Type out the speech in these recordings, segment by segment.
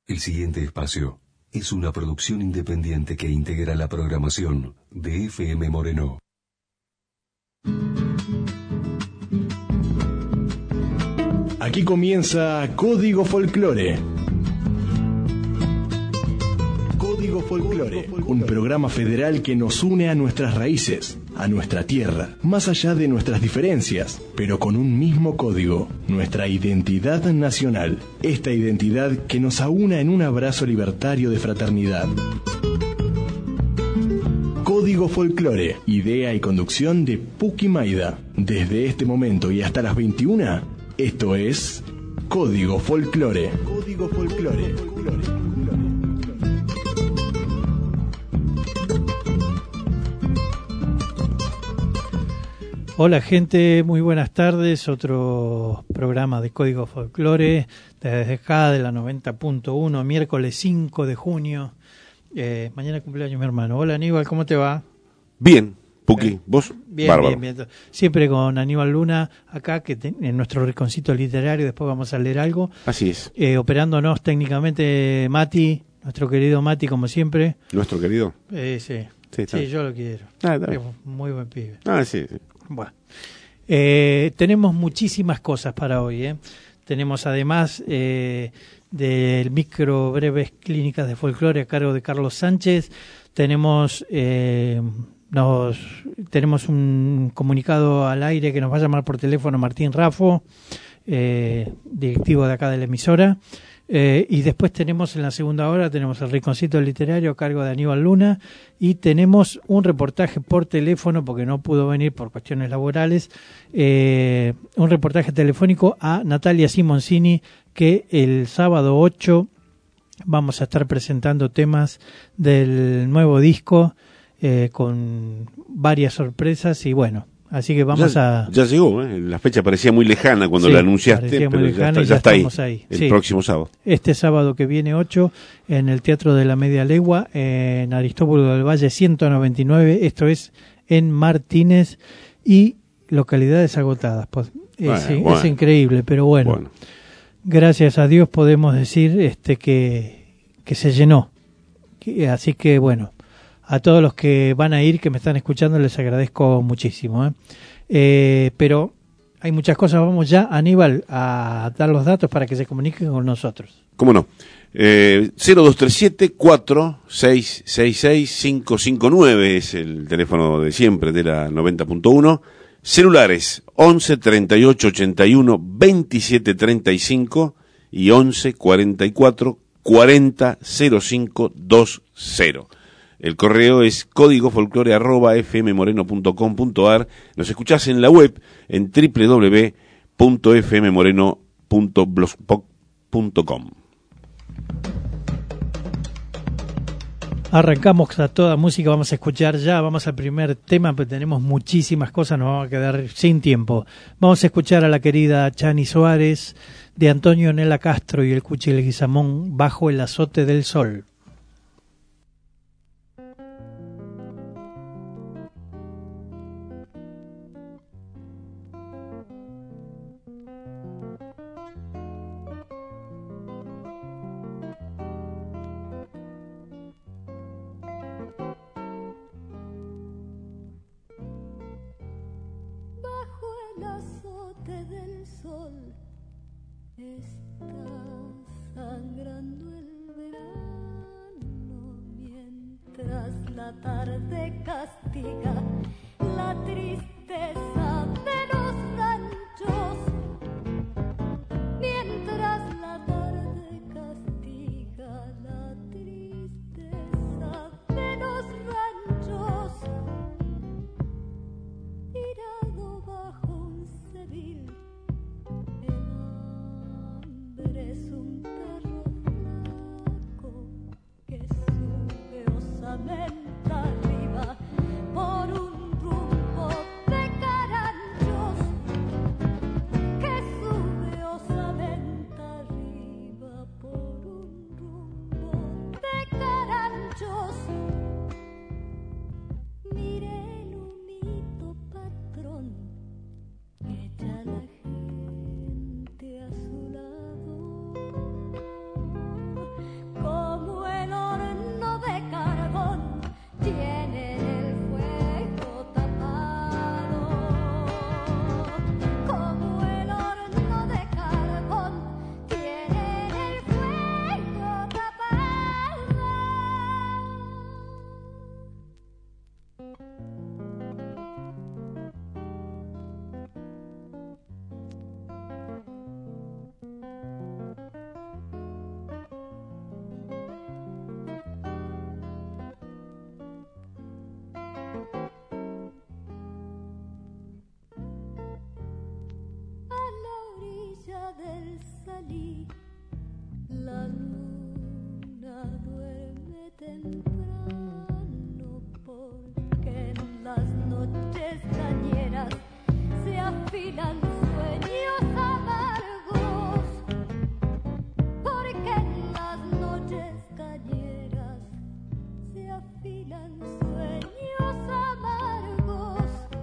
El siguiente espacio es una producción independiente que integra la programación de FM Moreno. Aquí comienza Código Folclore. Código Folclore, un programa federal que nos une a nuestras raíces, a nuestra tierra, más allá de nuestras diferencias, pero con un mismo código, nuestra identidad nacional, esta identidad que nos aúna en un abrazo libertario de fraternidad. Código Folclore, idea y conducción de Puki Maida. Desde este momento y hasta las 21, esto es Código Folclore. Código Folclore. Hola gente, muy buenas tardes, otro programa de Código Folclore desde acá de la 90.1, miércoles 5 de junio, mañana cumpleaños mi hermano. Hola Aníbal, ¿cómo te va? Bien, Puki, ¿vos? Bien, bárbaro. Bien. Siempre con Aníbal Luna acá, en nuestro rinconcito literario, después vamos a leer algo. Así es. Operándonos técnicamente Mati, nuestro querido Mati como siempre. ¿Nuestro querido? Sí, yo lo quiero. Es muy buen pibe. Sí. Bueno, tenemos muchísimas cosas para hoy. Tenemos además del micro breves clínicas de folclore a cargo de Carlos Sánchez. Tenemos un comunicado al aire que nos va a llamar por teléfono Martín Raffo, directivo de acá de la emisora. Y después tenemos en la segunda hora tenemos el rinconcito literario a cargo de Aníbal Luna y tenemos un reportaje por teléfono porque no pudo venir por cuestiones laborales, un reportaje telefónico a Natalia Simoncini que el sábado 8 vamos a estar presentando temas del nuevo disco con varias sorpresas y bueno. Así que ya llegó, la fecha parecía muy lejana cuando la anunciaste, pero ya está ahí. El próximo sábado. Este sábado que viene 8 en el Teatro de la Media Legua, en Aristóbulo del Valle 199, esto es en Martínez y localidades agotadas. Es increíble, pero bueno, gracias a Dios podemos decir que se llenó. Así que bueno. A todos los que van a ir, que me están escuchando, les agradezco muchísimo. Pero hay muchas cosas. Vamos ya, Aníbal, a dar los datos para que se comuniquen con nosotros. ¿Cómo no? 0237-4666-559 es el teléfono de siempre de la 90.1. Celulares 11 38 81 27 35 y 11 44 40 05 20. El correo es códigofolclore@fmmoreno.com.ar. Nos escuchás en la web en www.fmmoreno.blogspot.com. Arrancamos a toda música, vamos a escuchar ya, vamos al primer tema, pero tenemos muchísimas cosas, nos vamos a quedar sin tiempo. Vamos a escuchar a la querida Chani Suárez, de Antonio Nela Castro y el Cuchi Leguizamón, Bajo el azote del sol. La tarde castiga la tristeza de los ranchos, mientras la tarde castiga la tristeza de los ranchos, tirado bajo un sedil, el hambre es un perro flaco que sube osamente arriba por un rumbo La luna duerme temprano porque en las noches cañeras se afilan sueños amargos, porque en las noches cañeras se afilan sueños amargos.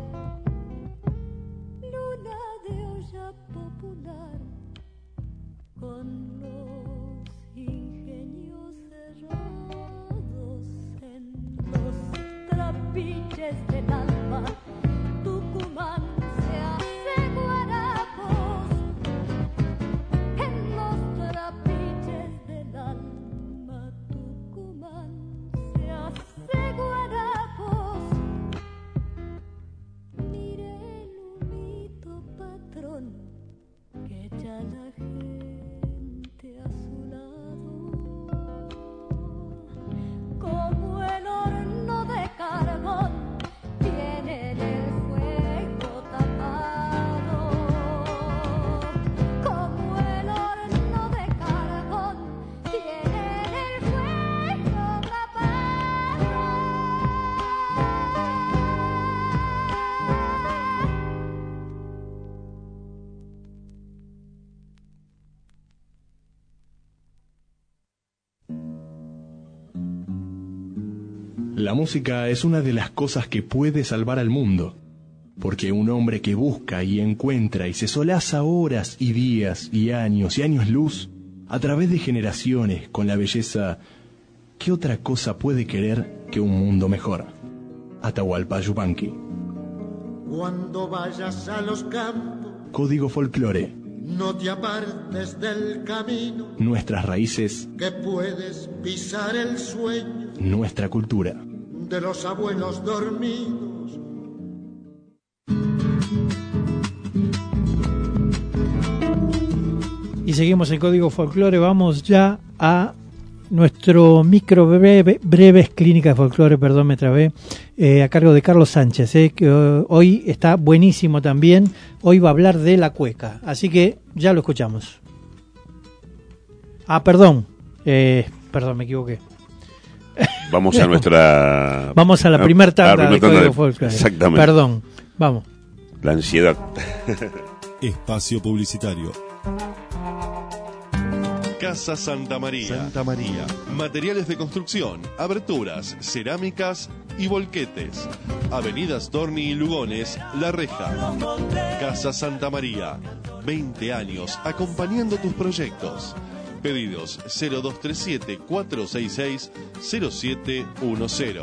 Luna de olla popular con los ingenios cerrados en los trapiches del alma, Tucumán se hace guarapos. En los trapiches del alma, Tucumán se hace guarapos. Mire el humito, patrón, que echa la gente a su lado, como el horno de carbón tiene el fuego tapado, como el horno de carbón tiene el fuego tapado. La música es una de las cosas que puede salvar al mundo, porque un hombre que busca y encuentra y se solaza horas y días y años luz a través de generaciones con la belleza, ¿qué otra cosa puede querer que un mundo mejor? Atahualpa Yupanqui. Cuando vayas a los campos, Código Folclore. no te apartes del camino, Nuestras raíces, que puedes pisar el sueño nuestra cultura. de los abuelos dormidos. Y seguimos en Código Folclore. Vamos ya a nuestro micro breves clínica de folclore, perdón, me trabé, a cargo de Carlos Sánchez, que hoy está buenísimo también. Hoy va a hablar de la cueca, así que ya lo escuchamos. Perdón, me equivoqué. Vamos a nuestra... Vamos a la primer tanda de Código Folclore. Exactamente. Perdón, vamos. La ansiedad. Espacio publicitario. Casa Santa María. Materiales de construcción, aberturas, cerámicas y volquetes. Avenidas Torni y Lugones, La Reja. Casa Santa María. 20 años acompañando tus proyectos. Pedidos 0237-466-0710.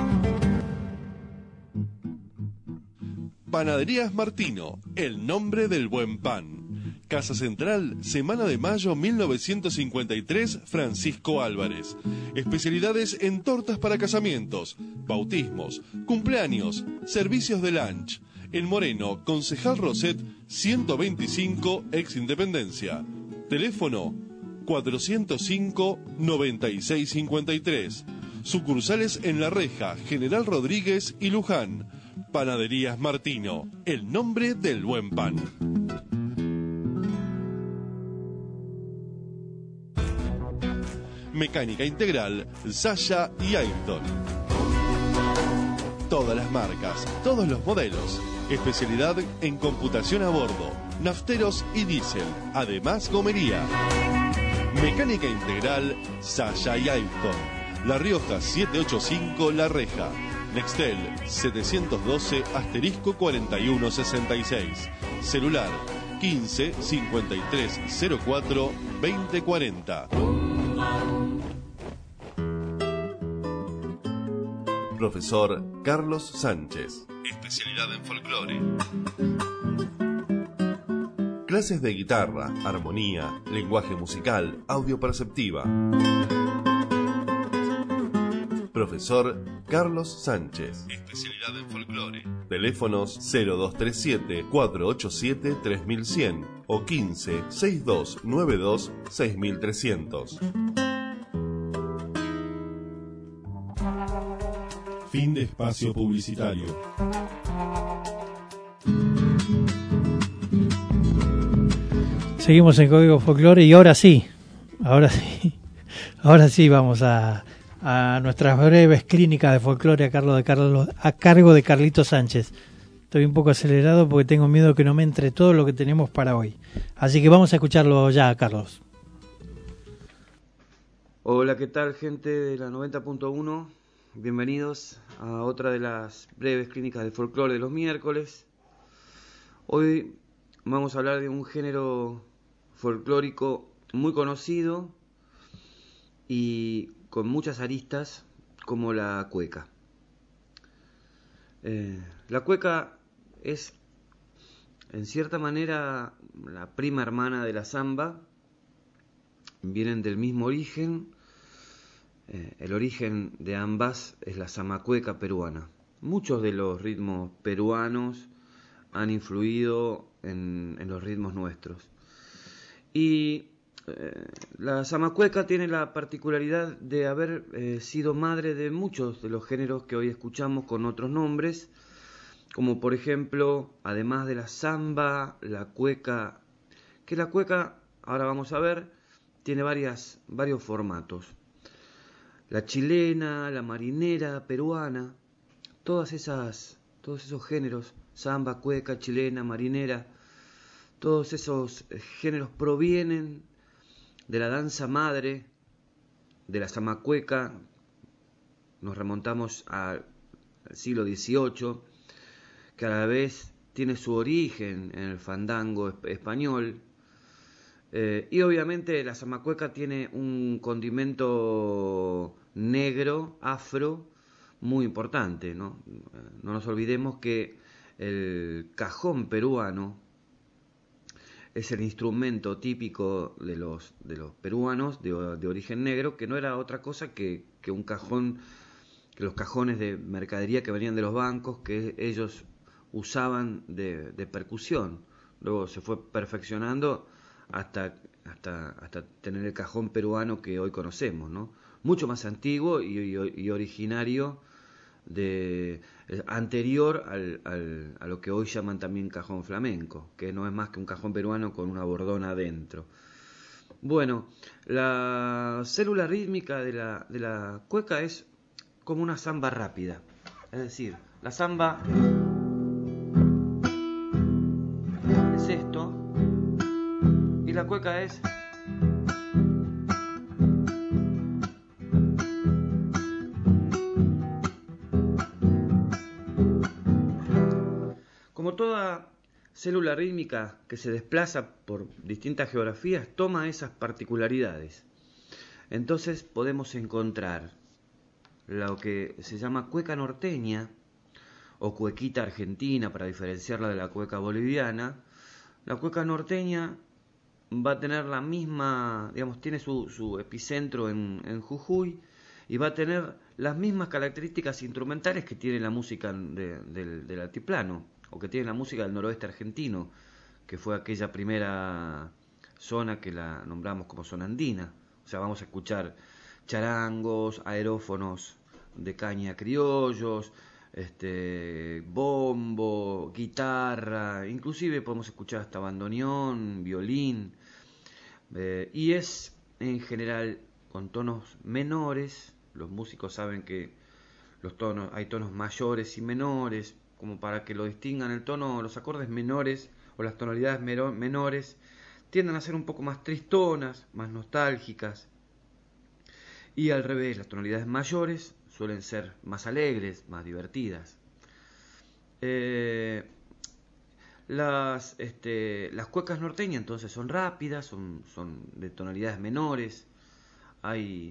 Panaderías Martino, el nombre del buen pan. Casa Central, Semana de Mayo 1953, Francisco Álvarez. Especialidades en tortas para casamientos, bautismos, cumpleaños, servicios de lunch. En Moreno, Concejal Roset, 125, ex Independencia. Teléfono 405-9653. Sucursales en La Reja, General Rodríguez y Luján. Panaderías Martino, el nombre del buen pan. Mecánica integral, Sasha y Ayrton. Todas las marcas, todos los modelos. Especialidad en computación a bordo, nafteros y diésel. Además, gomería. Mecánica integral, Sasha y Ayrton. La Rioja 785, La Reja. Nextel 712-4166. Celular 15 53 04 2040. Profesor Carlos Sánchez. Especialidad en folclore. Clases de guitarra, armonía, lenguaje musical, audio perceptiva. Profesor Carlos Sánchez. Especialidad en folclore. Teléfonos 0237-487-3100 o 15-6292-6300. Fin de espacio publicitario. Seguimos en Código Folclore y ahora sí, Ahora sí vamos a nuestras breves clínicas de folclore a cargo de Carlito Sánchez. Estoy un poco acelerado porque tengo miedo que no me entre todo lo que tenemos para hoy. Así que vamos a escucharlo ya, Carlos. Hola, ¿qué tal, gente de la 90.1? Bienvenidos a otra de las breves clínicas de folclore de los miércoles. Hoy vamos a hablar de un género folclórico muy conocido y con muchas aristas, como la cueca. La cueca es, en cierta manera, la prima hermana de la samba. Vienen del mismo origen. El origen de ambas es la zamacueca peruana. Muchos de los ritmos peruanos han influido en los ritmos nuestros. Y la zamacueca tiene la particularidad de haber sido madre de muchos de los géneros que hoy escuchamos con otros nombres, como por ejemplo, además de la samba, la cueca, que la cueca, ahora vamos a ver, tiene varios formatos. La chilena, la marinera, peruana, todos esos géneros, samba, cueca, chilena, marinera, todos esos géneros provienen de la danza madre, de la zamacueca. Nos remontamos al siglo XVIII, que a la vez tiene su origen en el fandango español. Y obviamente la zamacueca tiene un condimento negro, afro, muy importante, ¿no? No nos olvidemos que el cajón peruano es el instrumento típico de los peruanos de origen negro, que no era otra cosa que un cajón, que los cajones de mercadería que venían de los bancos, que ellos usaban de percusión. Luego se fue perfeccionando hasta tener el cajón peruano que hoy conocemos, ¿no? Mucho más antiguo y originario, anterior a lo que hoy llaman también cajón flamenco, que no es más que un cajón peruano con una bordona adentro. Bueno, la célula rítmica de la cueca es como una samba rápida, es decir, la samba es esto, y la cueca es como toda célula rítmica que se desplaza por distintas geografías, toma esas particularidades. Entonces podemos encontrar lo que se llama cueca norteña o cuequita argentina, para diferenciarla de la cueca boliviana. La cueca norteña va a tener la misma, digamos, tiene su epicentro en Jujuy, y va a tener las mismas características instrumentales que tiene la música del altiplano, o que tiene la música del noroeste argentino, que fue aquella primera zona que la nombramos como zona andina. O sea, vamos a escuchar charangos, aerófonos de caña criollos, bombo, guitarra, inclusive podemos escuchar hasta bandoneón, violín, y es en general con tonos menores. Los músicos saben que hay tonos mayores y menores, como para que lo distingan. Los acordes menores o las tonalidades menores tienden a ser un poco más tristonas, más nostálgicas, y al revés, las tonalidades mayores suelen ser más alegres, más divertidas. Las cuecas norteñas entonces son rápidas, son de tonalidades menores. Hay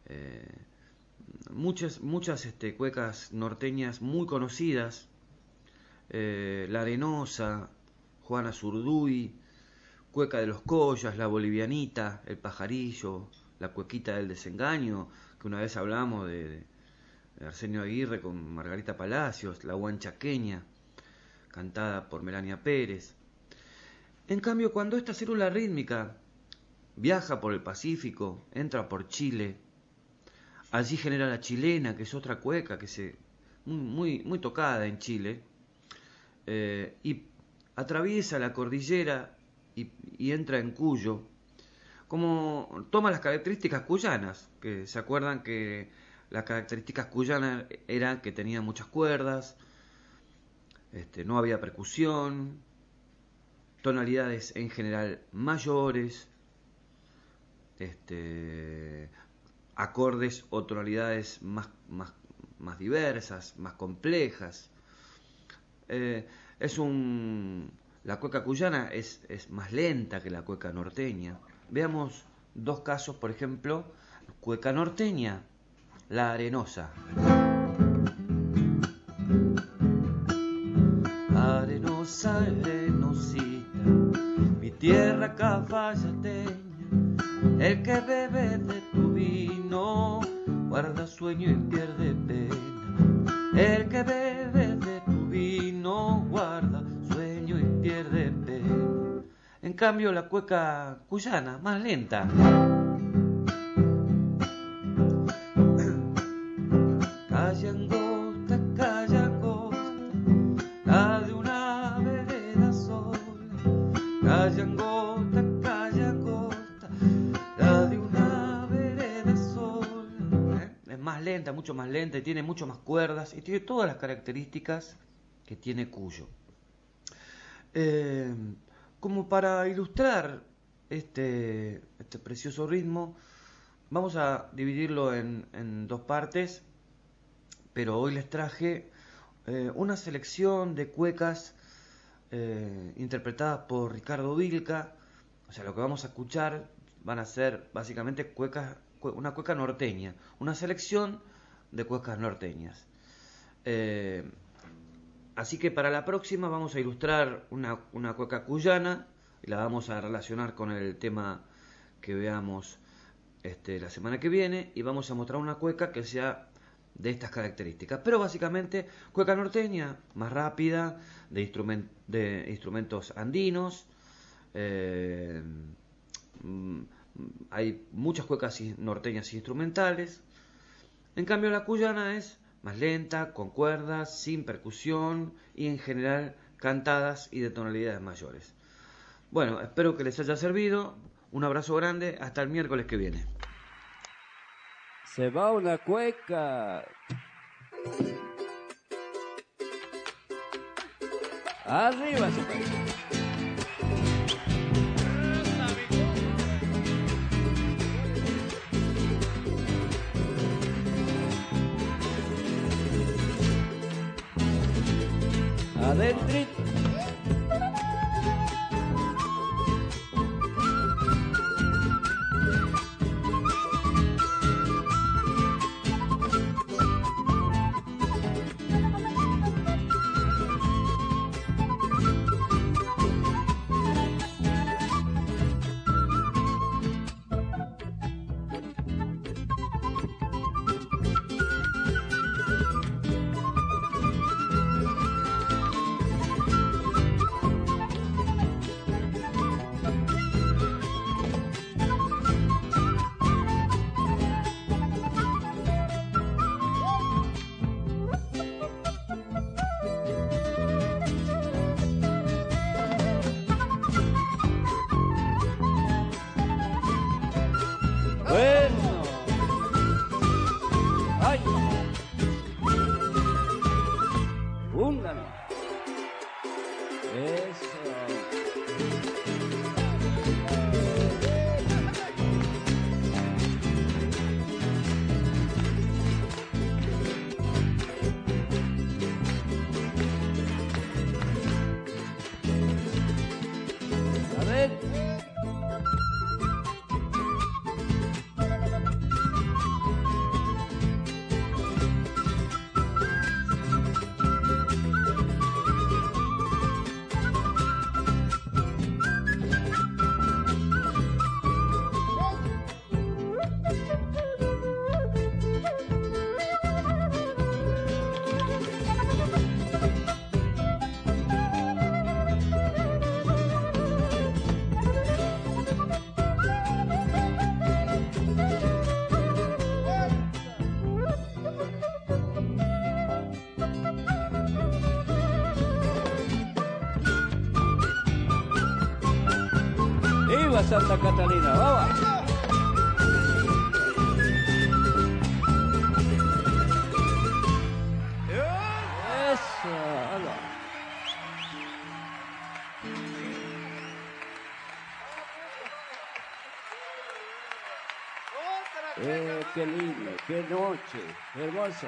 muchas cuecas norteñas muy conocidas. La Arenosa, Juana Zurduy, Cueca de los Collas, La Bolivianita, El Pajarillo, La Cuequita del Desengaño, que una vez hablamos de Arsenio Aguirre con Margarita Palacios, La Huanchaqueña, cantada por Melania Pérez. En cambio, cuando esta célula rítmica viaja por el Pacífico, entra por Chile, allí genera la chilena, que es otra cueca que muy tocada en Chile, y atraviesa la cordillera y entra en Cuyo, como toma las características cuyanas, que se acuerdan que las características cuyanas eran que tenía muchas cuerdas, no había percusión, tonalidades en general mayores, acordes o tonalidades más diversas, más complejas. La cueca cuyana es más lenta que la cueca norteña. Veamos dos casos, por ejemplo, cueca norteña, La Arenosa. Arenosa, arenosita, mi tierra caballateña, el que bebe de tu vino guarda sueño y pierde pena. El que bebe de tu vino guarda sueño y pierde pena. En cambio la cueca cuyana, más lenta. Calle angosta, la de una vereda sola. Calle angosta, la de una vereda sola. Es más lenta, mucho más lenta, y tiene mucho más cuerdas, y tiene todas las características que tiene Cuyo. Como para ilustrar este precioso ritmo, vamos a dividirlo en dos partes, pero hoy les traje una selección de cuecas interpretadas por Ricardo Vilca. O sea, lo que vamos a escuchar van a ser básicamente una cueca norteña, una selección de cuecas norteñas. Así que para la próxima vamos a ilustrar una cueca cuyana y la vamos a relacionar con el tema que veamos la semana que viene, y vamos a mostrar una cueca que sea de estas características. Pero básicamente cueca norteña, más rápida, de instrumentos andinos. Hay muchas cuecas norteñas instrumentales. En cambio la cuyana es más lenta, con cuerdas, sin percusión y en general cantadas y de tonalidades mayores. Bueno, espero que les haya servido. Un abrazo grande, hasta el miércoles que viene. Se va una cueca. Arriba se va. Adentrito. Arriba Santa Catalina, vamos. Eso, hola. Qué lindo, qué noche, hermosa.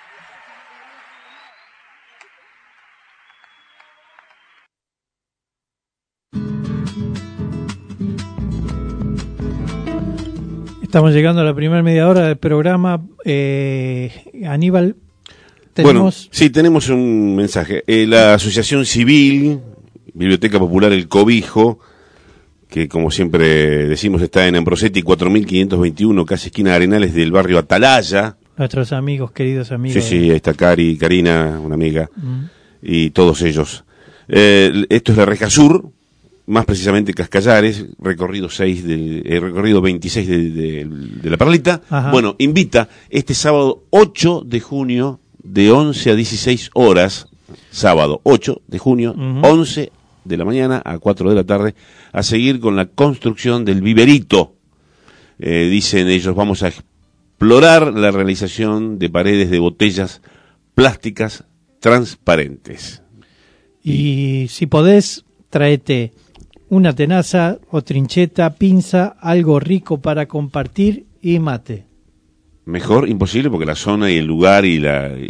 Estamos llegando a la primera media hora del programa. Aníbal, tenemos... Bueno, sí, tenemos un mensaje. La Asociación Civil, Biblioteca Popular El Cobijo, que como siempre decimos está en Ambrosetti 4521, casi esquina Arenales del barrio Atalaya. Nuestros amigos, queridos amigos. Sí, ahí está Karina, una amiga, y todos ellos. Esto es la Reja Sur, más precisamente Cascallares, recorrido 26 de la Perlita. Ajá. Bueno, invita este sábado 8 de junio de 11 a 16 horas, sábado 8 de junio, 11 de la mañana a 4 de la tarde, a seguir con la construcción del viverito. Dicen ellos, vamos a explorar la realización de paredes de botellas plásticas transparentes. Y si podés, tráete una tenaza o trincheta, pinza, algo rico para compartir y mate. Mejor imposible, porque la zona y el lugar y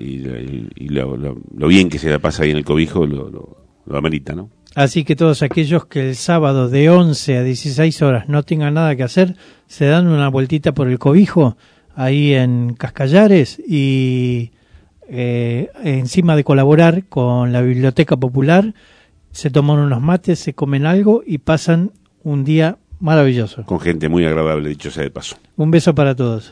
lo bien que se la pasa ahí en el Cobijo lo amerita, ¿no? Así que todos aquellos que el sábado de 11 a 16 horas no tengan nada que hacer, se dan una vueltita por el Cobijo, ahí en Cascallares, y encima de colaborar con la Biblioteca Popular, se toman unos mates, se comen algo y pasan un día maravilloso. Con gente muy agradable, dicho sea de paso. Un beso para todos.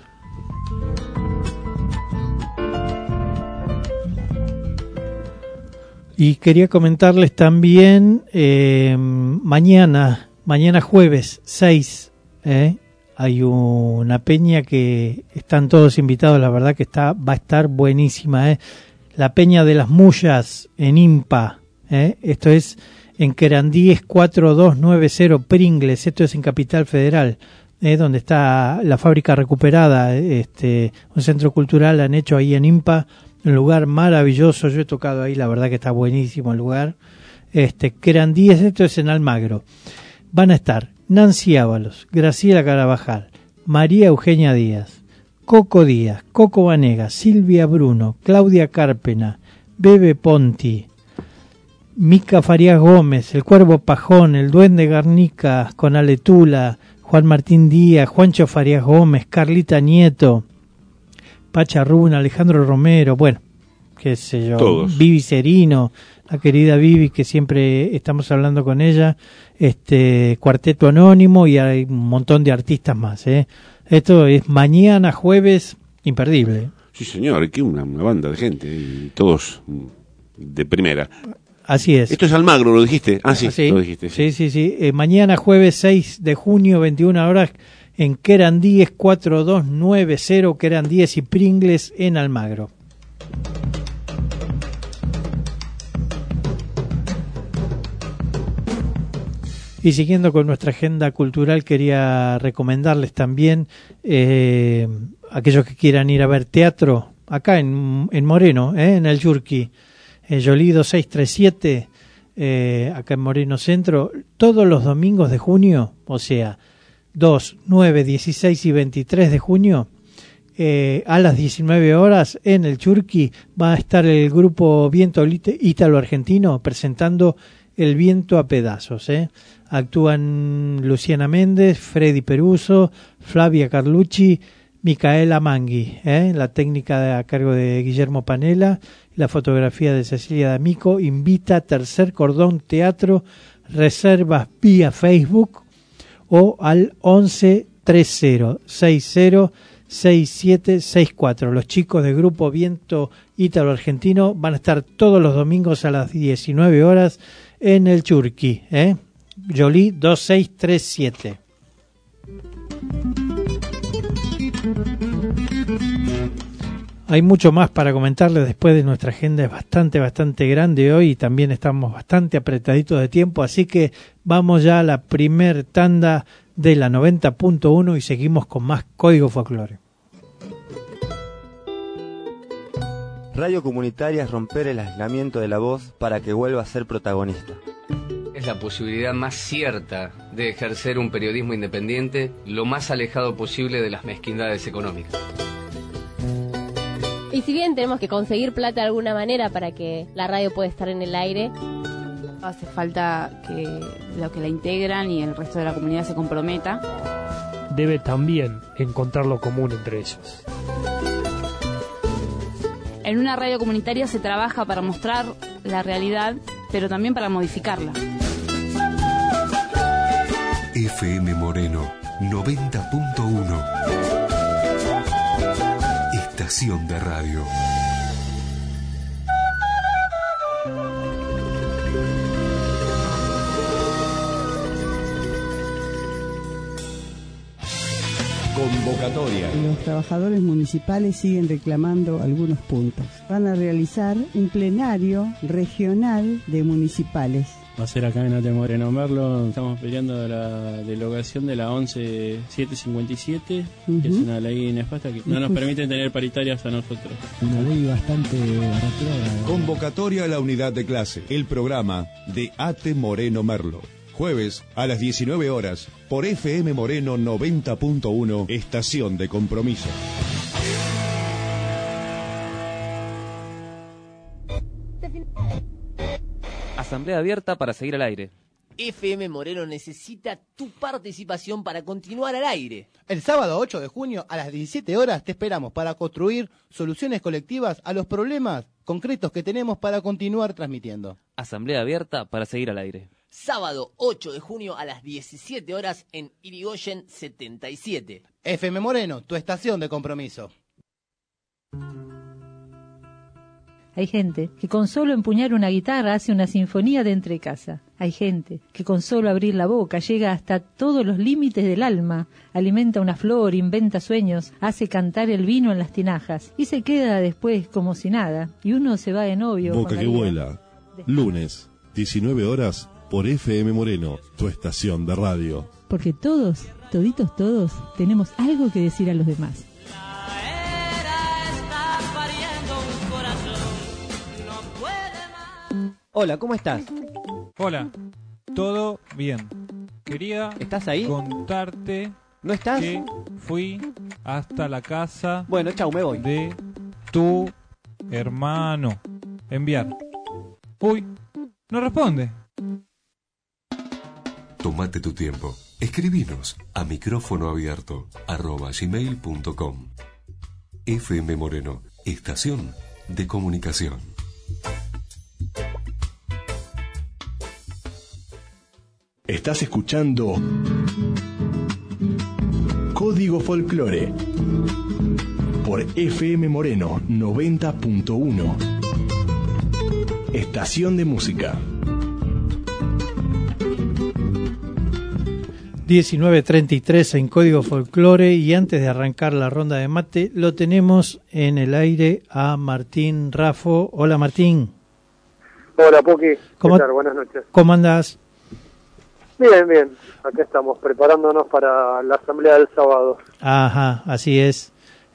Y quería comentarles también, mañana jueves 6, hay una peña que están todos invitados, la verdad que va a estar buenísima, la Peña de las Mullas en Impa, esto es en Querandíes 4290 Pringles, esto es en Capital Federal, donde está la fábrica recuperada, un centro cultural han hecho ahí en Impa, un lugar maravilloso, yo he tocado ahí, la verdad que está buenísimo el lugar. Querandíes, esto es en Almagro. Van a estar Nancy Ábalos, Graciela Carabajal, María Eugenia Díaz, Coco Díaz, Coco Vanegas, Silvia Bruno, Claudia Cárpena, Bebe Ponti, Mica Farías Gómez, El Cuervo Pajón, El Duende Garnica con Aletula, Juan Martín Díaz, Juancho Farías Gómez, Carlita Nieto, Pacha Runa, Alejandro Romero, bueno, qué sé yo, todos. Vivi Serino, la querida Vivi, que siempre estamos hablando con ella, Cuarteto Anónimo, y hay un montón de artistas más, Esto es mañana jueves, imperdible. Sí, señor, aquí una banda de gente, y todos de primera. Así es. Esto es Almagro, ¿lo dijiste? Ah, sí, Sí, lo dijiste. sí. Mañana jueves 6 de junio, 21 horas, en Querandíes 4290, Querandíes y Pringles en Almagro. Y siguiendo con nuestra agenda cultural, quería recomendarles también aquellos que quieran ir a ver teatro acá en Moreno, en el Yurki, Yolí 2637, acá en Moreno Centro, todos los domingos de junio, o sea, 2, 9, 16 y 23 de junio, a las 19 horas en el Churqui va a estar el grupo Viento Ítalo-Argentino presentando El Viento a Pedazos. Actúan Luciana Méndez, Freddy Peruso, Flavia Carlucci, Micaela Mangui, la técnica a cargo de Guillermo Panela, la fotografía de Cecilia D'Amico. Invita Tercer Cordón Teatro, reservas vía Facebook o al 11 30 60 6764. Los chicos del grupo Viento Ítalo Argentino van a estar todos los domingos a las 19 horas en el Churqui, Yolí 2637. hay mucho más para comentarles después de nuestra agenda es bastante grande hoy y también estamos bastante apretaditos de tiempo, así que vamos ya a la primer tanda de la 90.1 y seguimos con más Código Folclore. Radio comunitaria es romper el aislamiento de la voz para que vuelva a ser protagonista. Es la posibilidad más cierta de ejercer un periodismo independiente lo más alejado posible de las mezquindades económicas. Y si bien tenemos que conseguir plata de alguna manera para que la radio pueda estar en el aire, hace falta que los que la integran y el resto de la comunidad se comprometa. Debe también encontrar lo común entre ellos. En una radio comunitaria se trabaja para mostrar la realidad, pero también para modificarla. FM Moreno 90.1 Estación de radio. Convocatoria. Los trabajadores municipales siguen reclamando algunos puntos. Van a realizar un plenario regional de municipales. Va a ser acá en Ate Moreno Merlo. Estamos peleando la derogación de la 11757, que es una ley nefasta que no nos permite tener paritarias a nosotros. Una ley bastante retrógrada. Convocatoria a la unidad de clase. El programa de Ate Moreno Merlo. Jueves a las 19 horas por FM Moreno 90.1, Estación de Compromiso. Asamblea abierta para seguir al aire. FM Moreno necesita tu participación para continuar al aire. El sábado 8 de junio a las 17 horas te esperamos para construir soluciones colectivas a los problemas concretos que tenemos para continuar transmitiendo. Asamblea abierta para seguir al aire. Sábado 8 de junio a las 17 horas en Irigoyen 77. FM Moreno, tu estación de compromiso. Hay gente que con solo empuñar una guitarra hace una sinfonía de entrecasa. Hay gente que con solo abrir la boca llega hasta todos los límites del alma, alimenta una flor, inventa sueños, hace cantar el vino en las tinajas y se queda después como si nada. Y uno se va de novio. Boca que vuela. Lunes, 19 horas por FM Moreno, tu estación de radio. Porque todos, toditos todos, tenemos algo que decir a los demás. Hola, ¿cómo estás? Hola, todo bien. Quería ¿Estás ahí? Contarte ¿No estás? que fui hasta la casa Bueno, chau, me voy. de tu hermano. Enviar. Uy, no responde. Tómate tu tiempo. Escribinos a micrófonoabierto@gmail.com. FM Moreno, estación de comunicación. Estás escuchando Código Folclore por FM Moreno 90.1, estación de música. 19:33 en Código Folclore, y antes de arrancar la ronda de mate lo tenemos en el aire a Martín Raffo. Hola Martín. Hola Poqui, ¿qué tal? Buenas noches. ¿Cómo andás? Bien, bien, acá estamos preparándonos para la asamblea del sábado. Ajá, así es.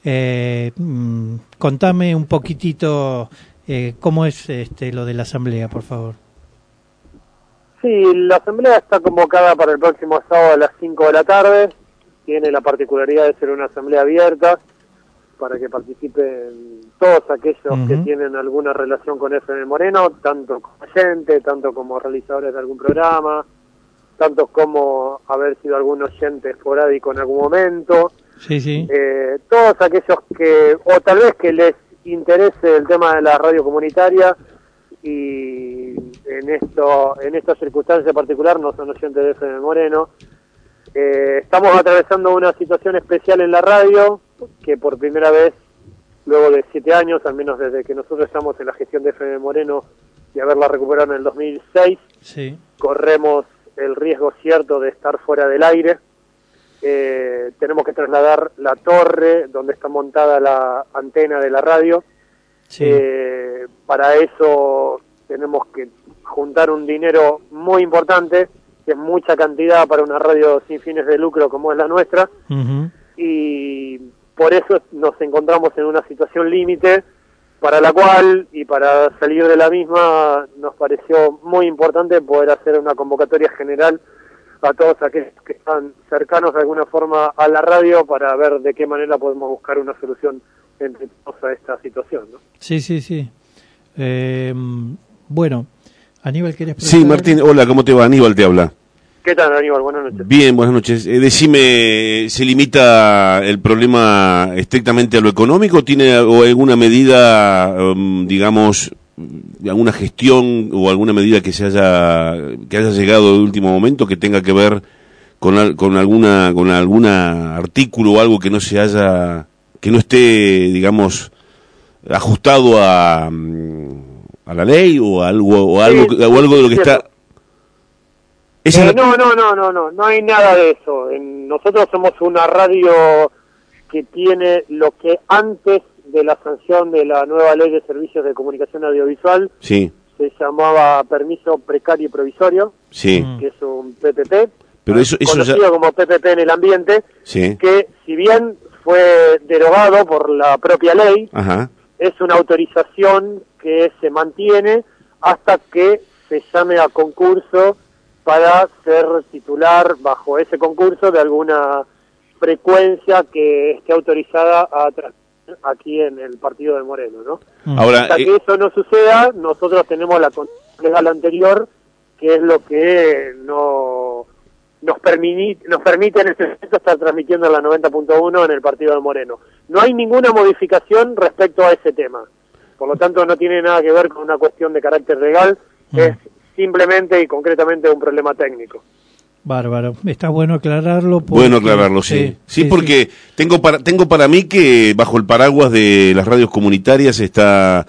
Contame un poquitito cómo es lo de la asamblea, por favor. Sí, la asamblea está convocada para el próximo sábado a las 5 de la tarde. Tiene la particularidad de ser una asamblea abierta para que participen todos aquellos que tienen alguna relación con FM Moreno, tanto como oyente, tanto como realizadores de algún programa, tanto como haber sido algún oyente esporádico en algún momento. Sí, sí. Todos aquellos que, o tal vez que les interese el tema de la radio comunitaria, y en esta circunstancia particular no son oyentes de FM Moreno. Estamos atravesando una situación especial en la radio, que por primera vez, luego de 7 años, al menos desde que nosotros estamos en la gestión de FM Moreno y haberla recuperado en el 2006, sí, corremos el riesgo cierto de estar fuera del aire. tenemos que trasladar la torre donde está montada la antena de la radio. Sí. Para eso tenemos que juntar un dinero muy importante, que es mucha cantidad para una radio sin fines de lucro como es la nuestra, y por eso nos encontramos en una situación límite, para la cual, y para salir de la misma, nos pareció muy importante poder hacer una convocatoria general a todos aquellos que están cercanos de alguna forma a la radio para ver de qué manera podemos buscar una solución entre todos a esta situación, ¿no? Sí. Bueno, Aníbal, ¿querés preguntar? Sí, Martín, hola, ¿cómo te va? Aníbal te habla. ¿Qué tal, Aníbal? Buenas noches. Bien, buenas noches. Decime, ¿se limita el problema estrictamente a lo económico? ¿Tiene alguna medida, digamos, alguna gestión o alguna medida que haya llegado de último momento que tenga que ver con alguna artículo o algo que no esté, digamos, ajustado a la ley o algo de lo que está? No hay nada de eso. Nosotros somos una radio que tiene lo que antes de la sanción de la nueva ley de servicios de comunicación audiovisual se llamaba permiso precario y provisorio, que es un PPP, pero eso conocido ya... como PPP en el ambiente, que si bien fue derogado por la propia ley, es una autorización que se mantiene hasta que se llame a concurso para ser titular bajo ese concurso de alguna frecuencia que esté autorizada a aquí en el partido de Moreno, ¿no? Ahora, hasta que eso no suceda, nosotros tenemos la condición legal anterior, que es lo que nos permite en este momento estar transmitiendo la 90.1 en el partido de Moreno. No hay ninguna modificación respecto a ese tema. Por lo tanto, no tiene nada que ver con una cuestión de carácter legal, es simplemente y concretamente un problema técnico. Bárbaro, está bueno aclararlo. Bueno aclararlo, sí. Sí, porque tengo para mí que bajo el paraguas de las radios comunitarias está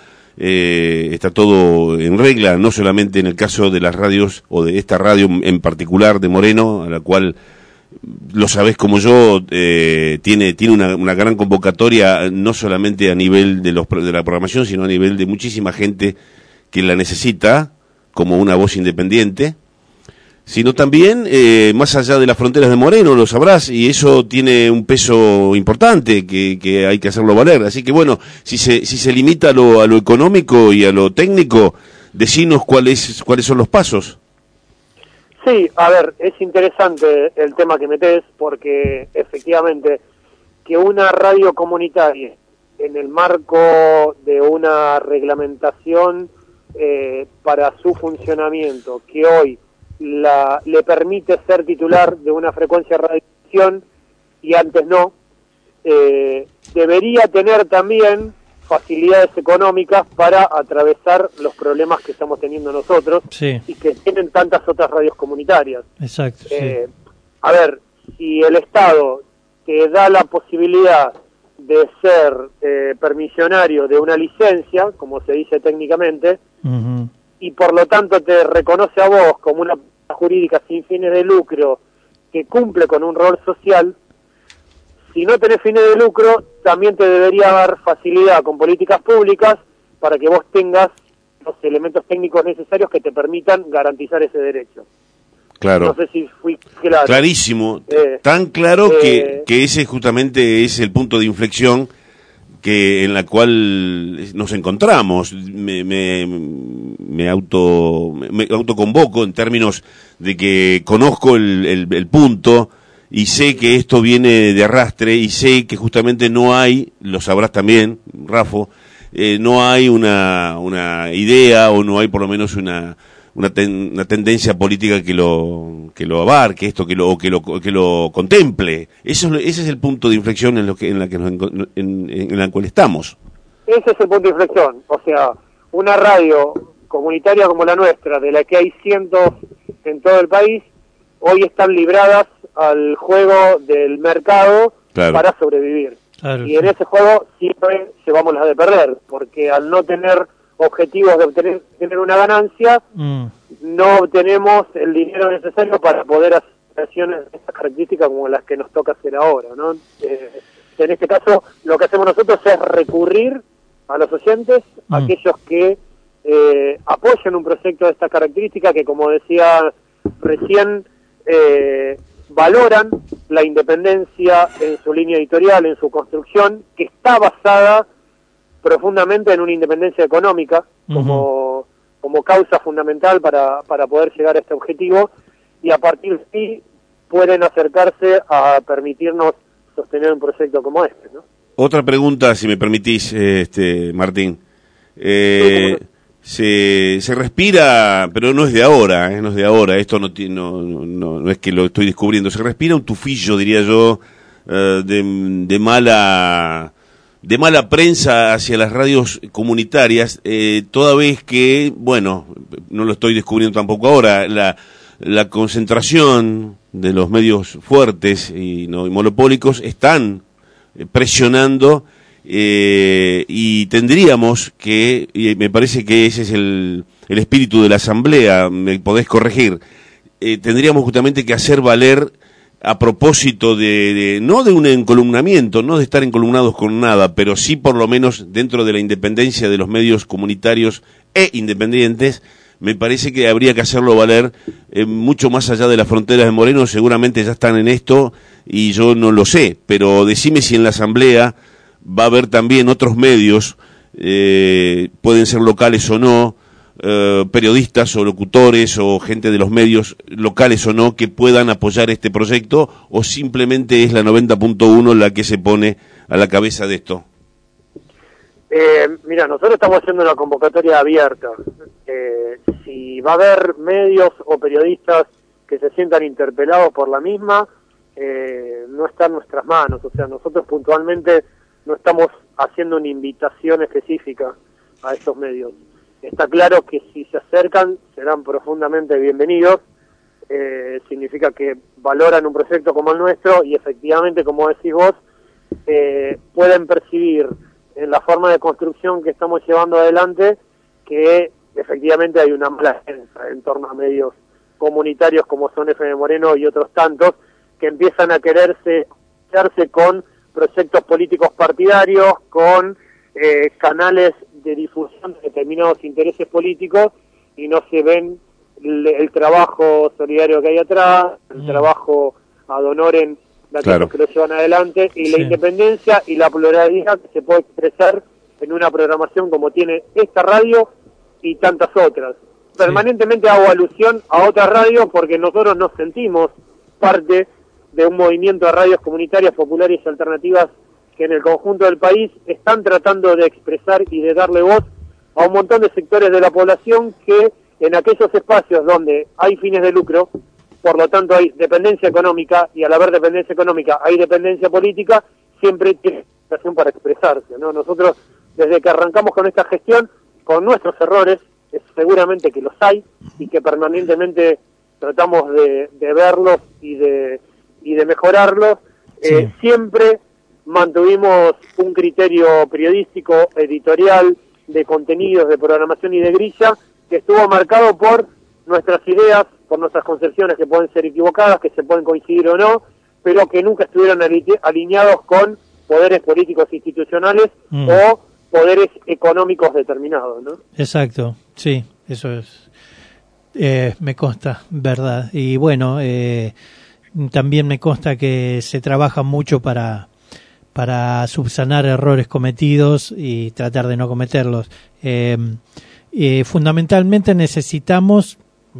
todo en regla, no solamente en el caso de las radios o de esta radio en particular de Moreno, a la cual lo sabés como yo, tiene una gran convocatoria, no solamente a nivel de la programación, sino a nivel de muchísima gente que la necesita como una voz independiente, sino también más allá de las fronteras de Moreno, lo sabrás, y eso tiene un peso importante que hay que hacerlo valer. Así que bueno, si se limita a lo económico y a lo técnico, decinos cuáles son los pasos. Sí, a ver, es interesante el tema que metés, porque efectivamente que una radio comunitaria en el marco de una reglamentación para su funcionamiento, que hoy le permite ser titular de una frecuencia de radiodifusión y antes no, debería tener también facilidades económicas para atravesar los problemas que estamos teniendo nosotros y que tienen tantas otras radios comunitarias. Exacto. A ver, si el Estado te da la posibilidad de ser permisionario de una licencia, como se dice técnicamente, y por lo tanto te reconoce a vos como una jurídica sin fines de lucro que cumple con un rol social, si no tenés fines de lucro, también te debería dar facilidad con políticas públicas para que vos tengas los elementos técnicos necesarios que te permitan garantizar ese derecho. Claro. No sé si fui claro. Clarísimo. Tan claro que ese justamente es el punto de inflexión en la cual nos encontramos. Me autoconvoco en términos de que conozco el punto y sé que esto viene de arrastre y sé que justamente no hay, lo sabrás también, Rafo, no hay una idea o no hay por lo menos una tendencia política que lo abarque esto, que lo contemple. Ese es el punto de inflexión en la cual estamos. Ese es el punto de inflexión. O sea, una radio comunitaria como la nuestra, de la que hay cientos en todo el país, hoy están libradas al juego del mercado para sobrevivir. Claro, y en ese juego siempre llevamos las de perder, porque al no tener objetivos de tener una ganancia, no obtenemos el dinero necesario para poder hacer situaciones de estas características como las que nos toca hacer ahora, ¿no? En este caso, lo que hacemos nosotros es recurrir a los oyentes, a aquellos que apoyan un proyecto de esta característica, que como decía recién, valoran la independencia en su línea editorial, en su construcción, que está basada profundamente en una independencia económica como causa fundamental para poder llegar a este objetivo, y a partir de ahí pueden acercarse a permitirnos sostener un proyecto como este, ¿no? Otra pregunta, si me permitís, Martín. Se respira, pero no es de ahora, no es de ahora, esto no es que lo estoy descubriendo, se respira un tufillo, diría yo, de mala prensa hacia las radios comunitarias, toda vez que, bueno, no lo estoy descubriendo tampoco ahora, la concentración de los medios fuertes y monopólicos están presionando, y tendríamos que, y me parece que ese es el espíritu de la asamblea, me podés corregir, tendríamos justamente que hacer valer, a propósito no de un encolumnamiento, no de estar encolumnados con nada, pero sí por lo menos dentro de la independencia de los medios comunitarios e independientes, me parece que habría que hacerlo valer mucho más allá de las fronteras de Moreno. Seguramente ya están en esto y yo no lo sé, pero decime si en la asamblea va a haber también otros medios, pueden ser locales o no, periodistas o locutores o gente de los medios locales o no, que puedan apoyar este proyecto, o simplemente es la 90.1 la que se pone a la cabeza de esto. Mira, nosotros estamos haciendo una convocatoria abierta. Si va a haber medios o periodistas que se sientan interpelados por la misma, no está en nuestras manos. O sea, nosotros puntualmente no estamos haciendo una invitación específica a estos medios. Está claro que si se acercan serán profundamente bienvenidos. Significa que valoran un proyecto como el nuestro y efectivamente, como decís vos, pueden percibir en la forma de construcción que estamos llevando adelante que efectivamente hay una mala prensa en torno a medios comunitarios como son FM Moreno y otros tantos, que empiezan a quererse con proyectos políticos partidarios, con canales de difusión de determinados intereses políticos, y no se ven el trabajo solidario que hay atrás, el trabajo ad honorem de aquellos que lo llevan adelante, y la independencia y la pluralidad que se puede expresar en una programación como tiene esta radio y tantas otras. Permanentemente hago alusión a otras radios porque nosotros nos sentimos parte de un movimiento de radios comunitarias, populares y alternativas que en el conjunto del país están tratando de expresar y de darle voz a un montón de sectores de la población que en aquellos espacios donde hay fines de lucro, por lo tanto hay dependencia económica, y al haber dependencia económica hay dependencia política, siempre tiene ocasión para expresarse, ¿no? Nosotros, desde que arrancamos con esta gestión, con nuestros errores, seguramente que los hay, y que permanentemente tratamos de verlos y de mejorarlos, siempre mantuvimos un criterio periodístico, editorial, de contenidos, de programación y de grilla, que estuvo marcado por nuestras ideas, por nuestras concepciones que pueden ser equivocadas, que se pueden coincidir o no, pero que nunca estuvieron alineados con poderes políticos institucionales o poderes económicos determinados, ¿no? Exacto, sí, eso es, me consta, verdad. Y bueno, también me consta que se trabaja mucho para subsanar errores cometidos y tratar de no cometerlos. Fundamentalmente necesitamos,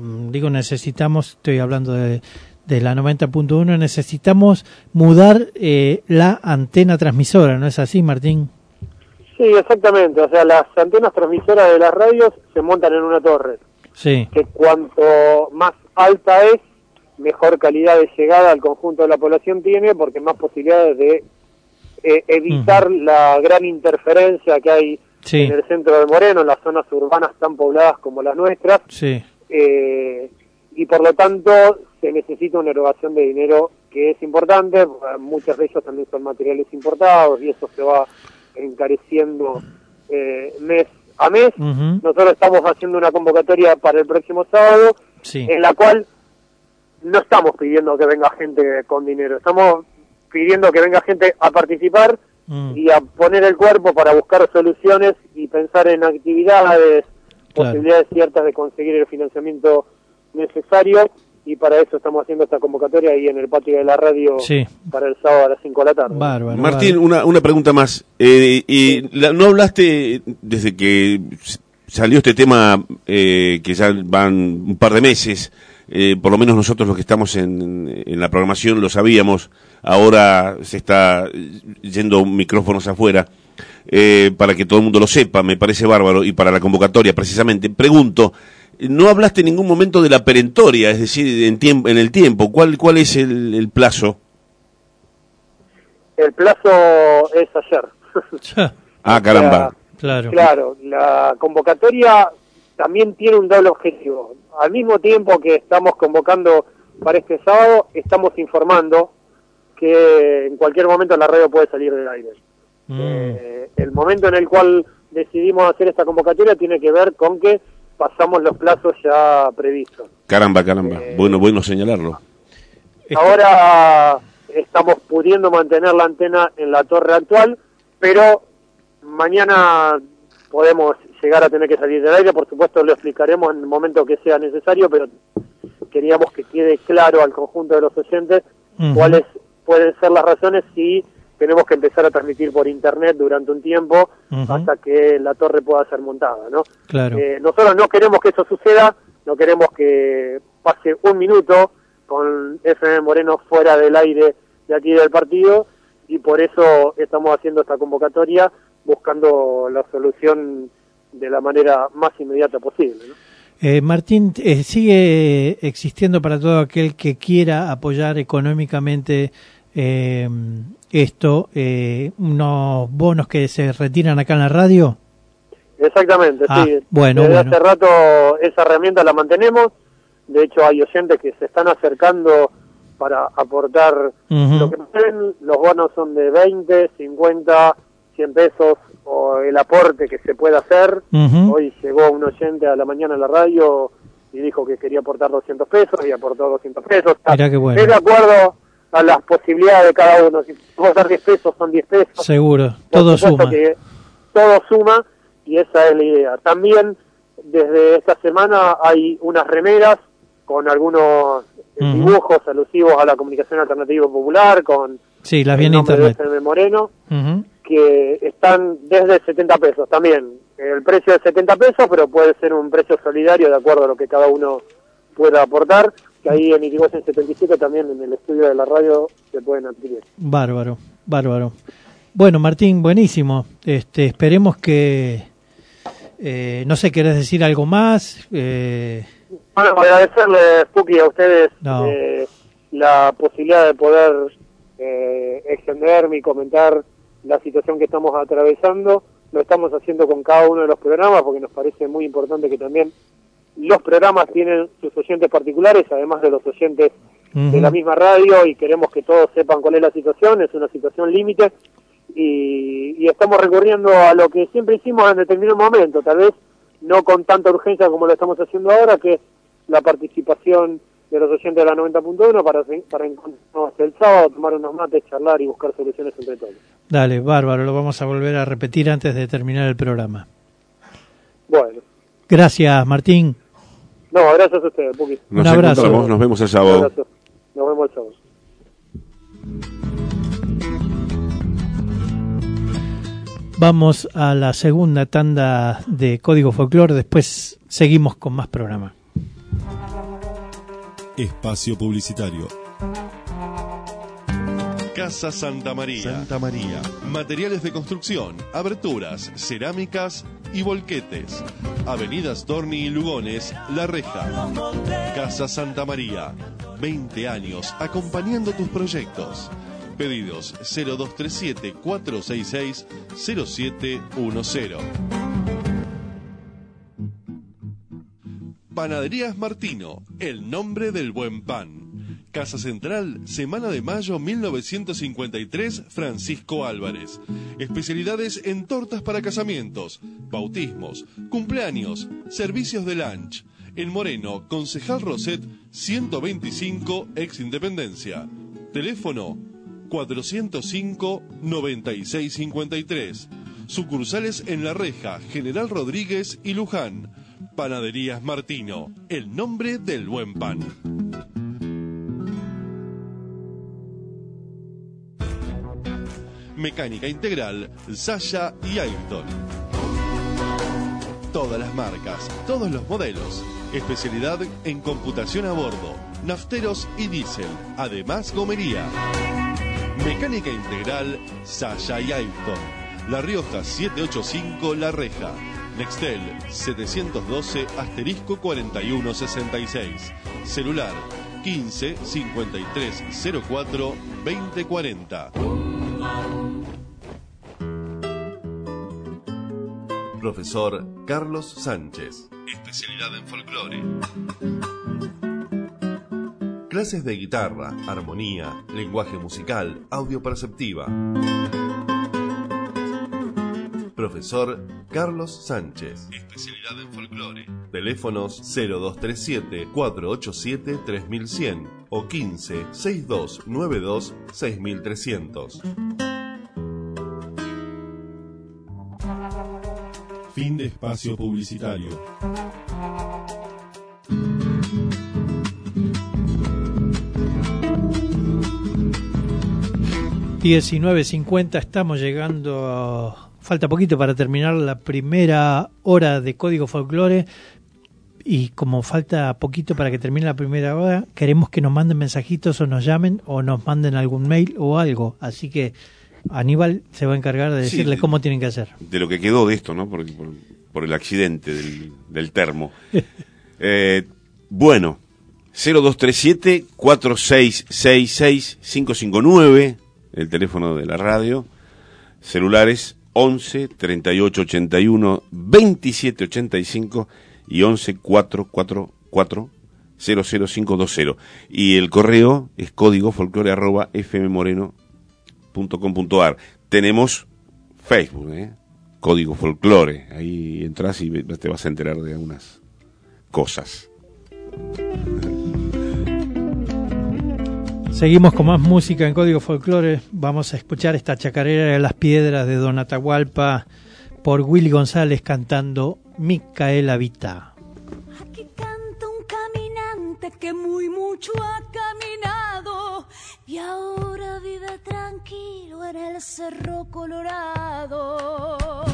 estoy hablando de la 90.1, necesitamos mudar la antena transmisora, ¿no es así, Martín? Sí, exactamente. O sea, las antenas transmisoras de las radios se montan en una torre. Sí. Que cuanto más alta es, mejor calidad de llegada al conjunto de la población tiene, porque más posibilidades de evitar la gran interferencia que hay en el centro de Moreno, en las zonas urbanas tan pobladas como las nuestras. Sí. Y por lo tanto se necesita una erogación de dinero que es importante. Muchos de ellos también son materiales importados y eso se va encareciendo mes a mes. Nosotros estamos haciendo una convocatoria para el próximo sábado, en la cual no estamos pidiendo que venga gente con dinero, estamos pidiendo que venga gente a participar y a poner el cuerpo para buscar soluciones y pensar en actividades, posibilidades ciertas de conseguir el financiamiento necesario, y para eso estamos haciendo esta convocatoria ahí en el patio de la radio para el sábado a las 5 de la tarde. Bárbaro, Martín, una pregunta más. ¿No hablaste desde que salió este tema, que ya van un par de meses? Por lo menos nosotros los que estamos en la programación lo sabíamos, ahora se está yendo micrófonos afuera, para que todo el mundo lo sepa, me parece bárbaro, y para la convocatoria precisamente. Pregunto, ¿no hablaste en ningún momento de la perentoria, es decir, en el tiempo? ¿Cuál es el plazo? El plazo es ayer. Ah, caramba. Claro, la convocatoria también tiene un doble objetivo. Al mismo tiempo que estamos convocando para este sábado, estamos informando que en cualquier momento la radio puede salir del aire. El momento en el cual decidimos hacer esta convocatoria tiene que ver con que pasamos los plazos ya previstos. Caramba. Bueno señalarlo. Ahora estamos pudiendo mantener la antena en la torre actual, pero mañana podemos llegar a tener que salir del aire. Por supuesto lo explicaremos en el momento que sea necesario, pero queríamos que quede claro al conjunto de los oyentes cuáles pueden ser las razones si tenemos que empezar a transmitir por internet durante un tiempo hasta que la torre pueda ser montada, ¿no? Claro. Nosotros no queremos que eso suceda, no queremos que pase un minuto con FM Moreno fuera del aire de aquí del partido, y por eso estamos haciendo esta convocatoria buscando la solución de la manera más inmediata posible, ¿no? Martín, ¿sigue existiendo para todo aquel que quiera apoyar económicamente esto, unos bonos que se retiran acá en la radio? Exactamente, sí. Desde hace rato esa herramienta la mantenemos. De hecho, hay oyentes que se están acercando para aportar lo que pueden. Los bonos son de 20, 50, 100 pesos, o el aporte que se pueda hacer. Hoy llegó un oyente a la mañana a la radio y dijo que quería aportar 200 pesos y aportó 200 pesos. Mirá qué bueno. Es de acuerdo a las posibilidades de cada uno. Si vos dar 10 pesos, son 10 pesos. Seguro, todo suma. Que todo suma, y esa es la idea. También, desde esta semana, hay unas remeras con algunos dibujos alusivos a la comunicación alternativa popular, con las vi en nombre internet de FM Moreno, que están desde 70 pesos también. El precio es 70 pesos, pero puede ser un precio solidario de acuerdo a lo que cada uno pueda aportar, que ahí en Irigoyen 77 también en el estudio de la radio se pueden adquirir. Bárbaro. Bueno, Martín, buenísimo. Esperemos que no sé, ¿querés decir algo más? Bueno, agradecerle, Puki, a ustedes la posibilidad de poder extenderme y comentar la situación que estamos atravesando. Lo estamos haciendo con cada uno de los programas porque nos parece muy importante que también los programas tienen sus oyentes particulares, además de los oyentes de la misma radio, y queremos que todos sepan cuál es la situación. Es una situación límite, y estamos recurriendo a lo que siempre hicimos en determinado momento, tal vez no con tanta urgencia como lo estamos haciendo ahora, que es la participación de los oyentes de la 90.1 para encontrarnos el sábado, tomar unos mates, charlar y buscar soluciones entre todos. Dale, bárbaro, lo vamos a volver a repetir antes de terminar el programa. Bueno. Gracias, Martín. No, gracias a ustedes, Puki. Un abrazo. Nos vemos el sábado. Un abrazo. Nos vemos el sábado. Vamos a la segunda tanda de Código Folclore, después seguimos con más programa. Espacio publicitario. Casa Santa María. Materiales de construcción, aberturas, cerámicas y volquetes. Avenidas Torni y Lugones, La Reja. Casa Santa María. 20 años acompañando tus proyectos. Pedidos 0237-466-0710. Panaderías Martino, el nombre del buen pan. Casa Central, Semana de Mayo 1953, Francisco Álvarez. Especialidades en tortas para casamientos, bautismos, cumpleaños, servicios de lunch. En Moreno, Concejal Roset 125, ex Independencia. Teléfono 405-9653. Sucursales en La Reja, General Rodríguez y Luján. Panaderías Martino, el nombre del buen pan. Mecánica integral, Sasha y Ayrton. Todas las marcas, todos los modelos. Especialidad en computación a bordo, nafteros y diésel. Además, gomería. Mecánica integral, Sasha y Ayrton. La Rioja 785 La Reja. Nextel 712*4166. Celular 15 53 04 2040. Profesor Carlos Sánchez. Especialidad en folclore. Clases de guitarra, armonía, lenguaje musical, audio perceptiva. Profesor Carlos Sánchez. Especialidad en folclore. Teléfonos 0237-487-3100 o 15-6292-6300. Fin de espacio publicitario. $19:50, estamos llegando. Falta poquito para terminar la primera hora de Código Folclore. Y como falta poquito para que termine la primera hora, queremos que nos manden mensajitos o nos llamen o nos manden algún mail o algo. Así que Aníbal se va a encargar de decirle cómo tienen que hacer. De lo que quedó de esto, ¿no? Por el accidente del termo. Bueno, 0237-4666-559, el teléfono de la radio. Celulares 11 38 81 27 85 y 11 444 00520. Y el correo es códigofolclore@fmmoreno.com.ar. Tenemos Facebook, Código Folclore. Ahí entras y te vas a enterar de algunas cosas. Seguimos con más música en Código Folclore. Vamos a escuchar esta chacarera de las piedras de Don Atahualpa por Willy González cantando Micaela Vita. Aquí canta un caminante que muy mucho ha caminado y ahora vive tranquilo en el Cerro Colorado.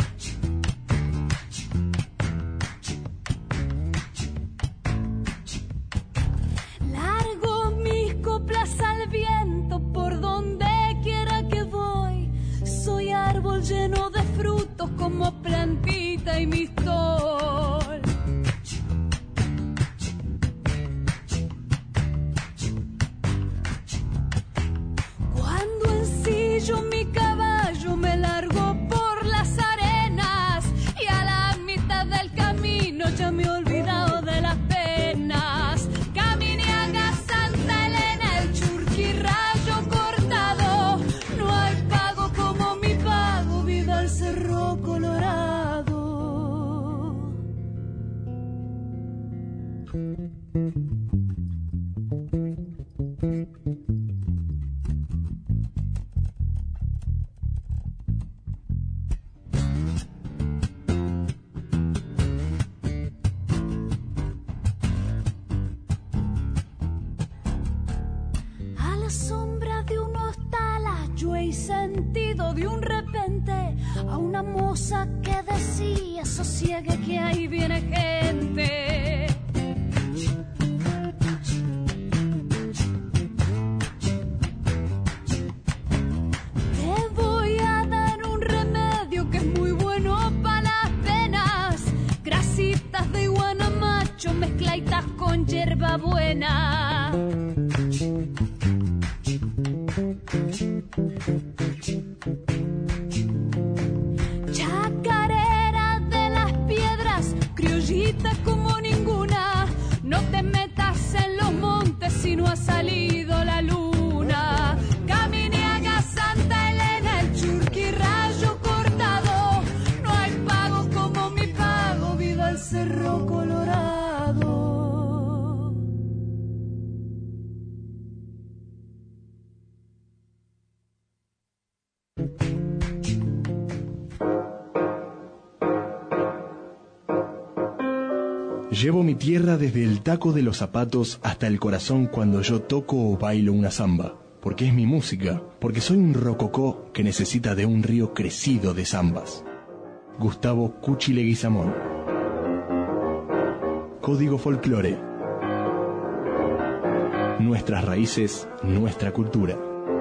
Largo mis coplas al viento por donde quiera que voy. Soy árbol lleno de frutos como plantita y mistol. Cuando ensillo mi caballo me largo por las arenas y a la mitad del camino ya me he olvidado de las penas. Caminiaga, Santa Elena, el Churquirrayo cortado. No hay pago como mi pago, viva el Cerro Colorado. A la sombra de unos talas yo he sentido de un repente a una moza que decía sosiegue que ahí viene gente. Te voy a dar un remedio que es muy bueno para las penas. Grasitas de guanamacho mezclaitas con hierba buena. Chacarera de las piedras, criollita como ninguna. No te metas en los montes si no ha salido la luna. Caminiaga, Santa Elena, el Churquirrayo cortado. No hay pago como mi pago, viva el Cerro Colorado. Llevo mi tierra desde el taco de los zapatos hasta el corazón cuando yo toco o bailo una samba. Porque es mi música, porque soy un rococó que necesita de un río crecido de zambas. Gustavo Cuchi Leguizamón. Código Folclore. Nuestras raíces, nuestra cultura.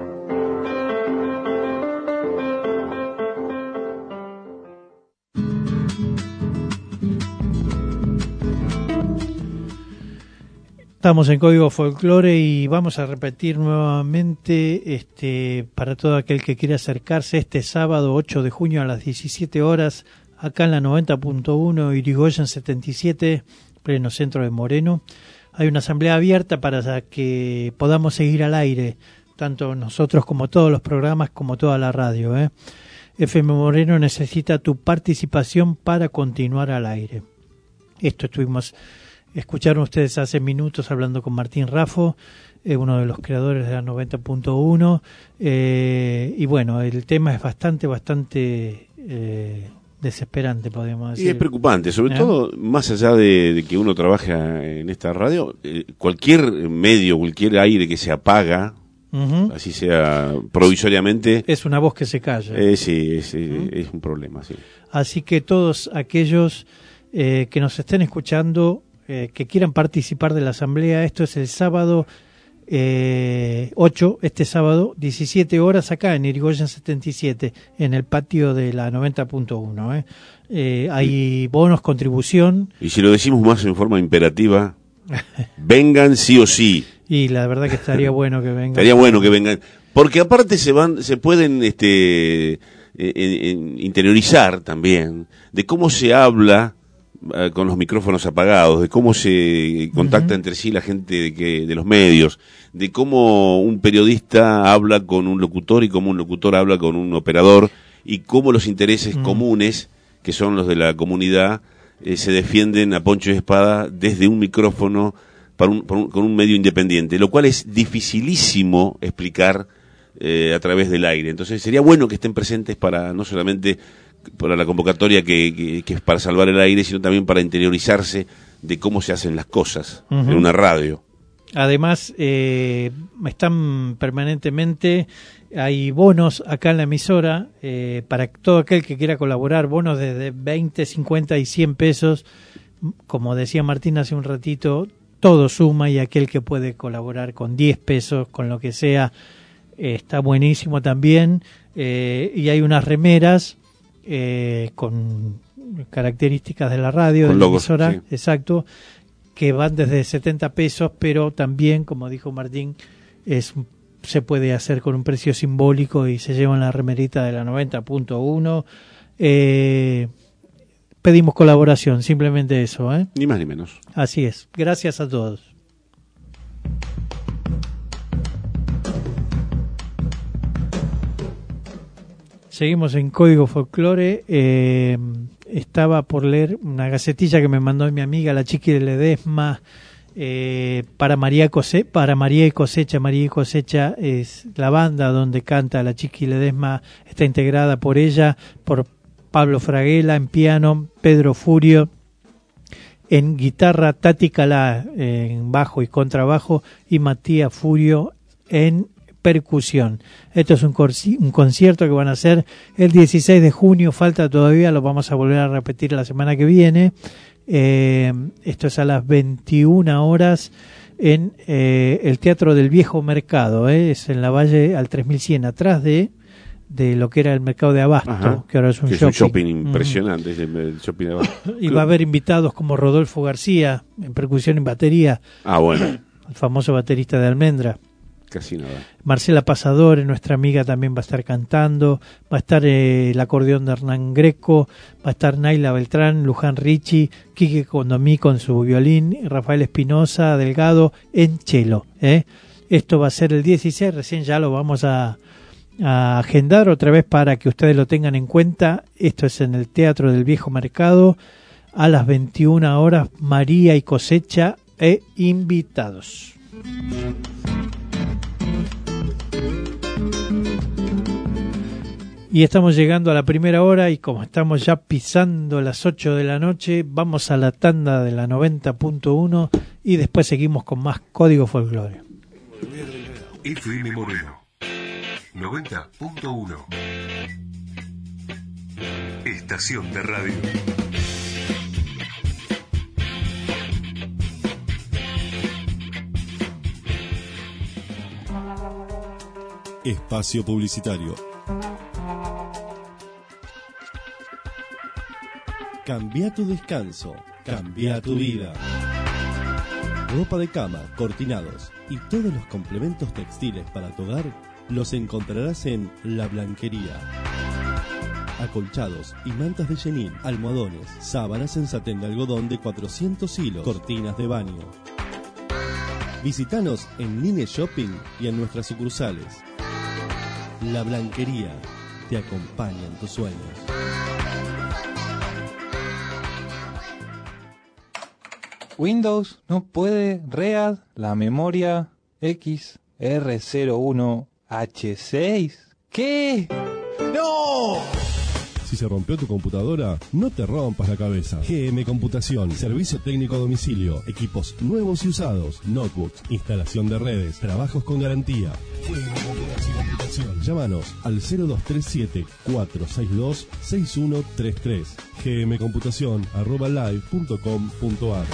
Estamos en Código Folclore y vamos a repetir nuevamente para todo aquel que quiera acercarse este sábado 8 de junio a las 17 horas acá en la 90.1 Irigoyen 77, pleno centro de Moreno. Hay una asamblea abierta para que podamos seguir al aire, tanto nosotros como todos los programas, como toda la radio. FM Moreno necesita tu participación para continuar al aire. Escucharon ustedes hace minutos hablando con Martín Raffo, uno de los creadores de la 90.1, y bueno, el tema es bastante desesperante, podríamos decir. Y es preocupante, sobre todo, más allá de que uno trabaja en esta radio, cualquier medio, cualquier aire que se apaga, así sea provisoriamente... Es una voz que se calla. Sí, es un problema, sí. Así que todos aquellos que nos estén escuchando... que quieran participar de la asamblea, esto es el sábado 8, este sábado 17 horas acá en Irigoyen 77, en el patio de la 90.1. Hay bonos, contribución. Y si lo decimos más en forma imperativa, vengan sí o sí. Y la verdad que estaría bueno que vengan. Estaría bueno que vengan, porque aparte se pueden interiorizar también de cómo se habla con los micrófonos apagados, de cómo se contacta entre sí la gente de los medios, de cómo un periodista habla con un locutor y cómo un locutor habla con un operador, y cómo los intereses comunes, que son los de la comunidad, se defienden a poncho y espada desde un micrófono con un medio independiente, lo cual es dificilísimo explicar a través del aire. Entonces sería bueno que estén presentes para no solamente para la convocatoria que es para salvar el aire, sino también para interiorizarse de cómo se hacen las cosas en una radio. Además, están permanentemente, hay bonos acá en la emisora para todo aquel que quiera colaborar, bonos desde 20, 50 y 100 pesos. Como decía Martín hace un ratito, todo suma, y aquel que puede colaborar con 10 pesos, con lo que sea, está buenísimo también. Y hay unas remeras con características de la radio, de la emisora, sí. Exacto, que van desde 70 pesos, pero también, como dijo Martín, se puede hacer con un precio simbólico y se llevan la remerita de la 90.1. Pedimos colaboración, simplemente eso, ni más ni menos. Así es, gracias a todos. Seguimos en Código Folclore. Estaba por leer una gacetilla que me mandó mi amiga, la Chiqui de Ledesma, para María y Cosecha. María y Cosecha es la banda donde canta la Chiqui Ledesma. Está integrada por ella, por Pablo Fraguela en piano, Pedro Furio en guitarra, Tati Calá en bajo y contrabajo, y Matías Furio en percusión. Esto es un concierto que van a hacer el 16 de junio, falta todavía, lo vamos a volver a repetir la semana que viene. Esto es a las 21 horas en el Teatro del Viejo Mercado, es en la Valle al 3100, atrás de lo que era el mercado de Abasto, que ahora es un shopping. Es un shopping impresionante, el shopping de Abasto. Y va a haber invitados como Rodolfo García en percusión y batería. Bueno. El famoso baterista de Almendra. Casi nada. Marcela Pasadore, nuestra amiga, también va a estar cantando. Va a estar el acordeón de Hernán Greco. Va a estar Naila Beltrán, Luján Ricci, Quique Condomí con su violín, Rafael Espinosa Delgado en cello. Esto va a ser el 16, recién ya lo vamos a agendar otra vez para que ustedes lo tengan en cuenta. Esto es en el Teatro del Viejo Mercado a las 21 horas. María y Cosecha e invitados. Y estamos llegando a la primera hora y como estamos ya pisando las 8 de la noche, vamos a la tanda de la 90.1 y después seguimos con más Código Folclore. FM Moreno 90.1 Estación de radio. Espacio publicitario. Cambia tu descanso, cambia tu vida. Ropa de cama, cortinados y todos los complementos textiles para tu hogar los encontrarás en La Blanquería. Acolchados y mantas de chenín, almohadones, sábanas en satén de algodón de 400 hilos, cortinas de baño. Visítanos en Line Shopping y en nuestras sucursales. La Blanquería te acompaña en tus sueños. Windows no puede read la memoria XR01H6. ¿Qué? ¡No! Si se rompió tu computadora, no te rompas la cabeza. GM Computación, servicio técnico a domicilio, equipos nuevos y usados, notebooks, instalación de redes, trabajos con garantía. GM Computación. Llámanos al 0237-462-6133. gmcomputación@live.com.ar.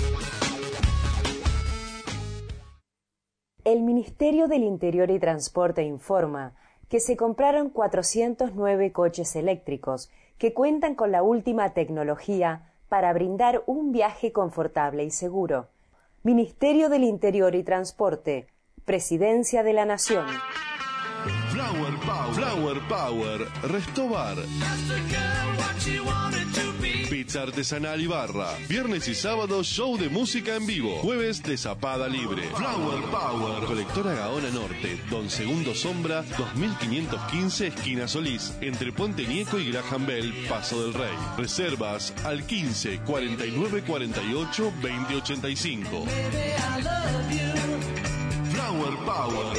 El Ministerio del Interior y Transporte informa que se compraron 409 coches eléctricos que cuentan con la última tecnología para brindar un viaje confortable y seguro. Ministerio del Interior y Transporte, Presidencia de la Nación. Flower Power, Restobar. Pizza artesanal y barra. Viernes y sábado, show de música en vivo. Jueves de zapada libre. Flower Power. Colectora Gaona Norte, Don Segundo Sombra, 2515, esquina Solís. Entre Puente Nieco y Graham Bell, Paso del Rey. Reservas al 15 49 48 20 85. Flower Power.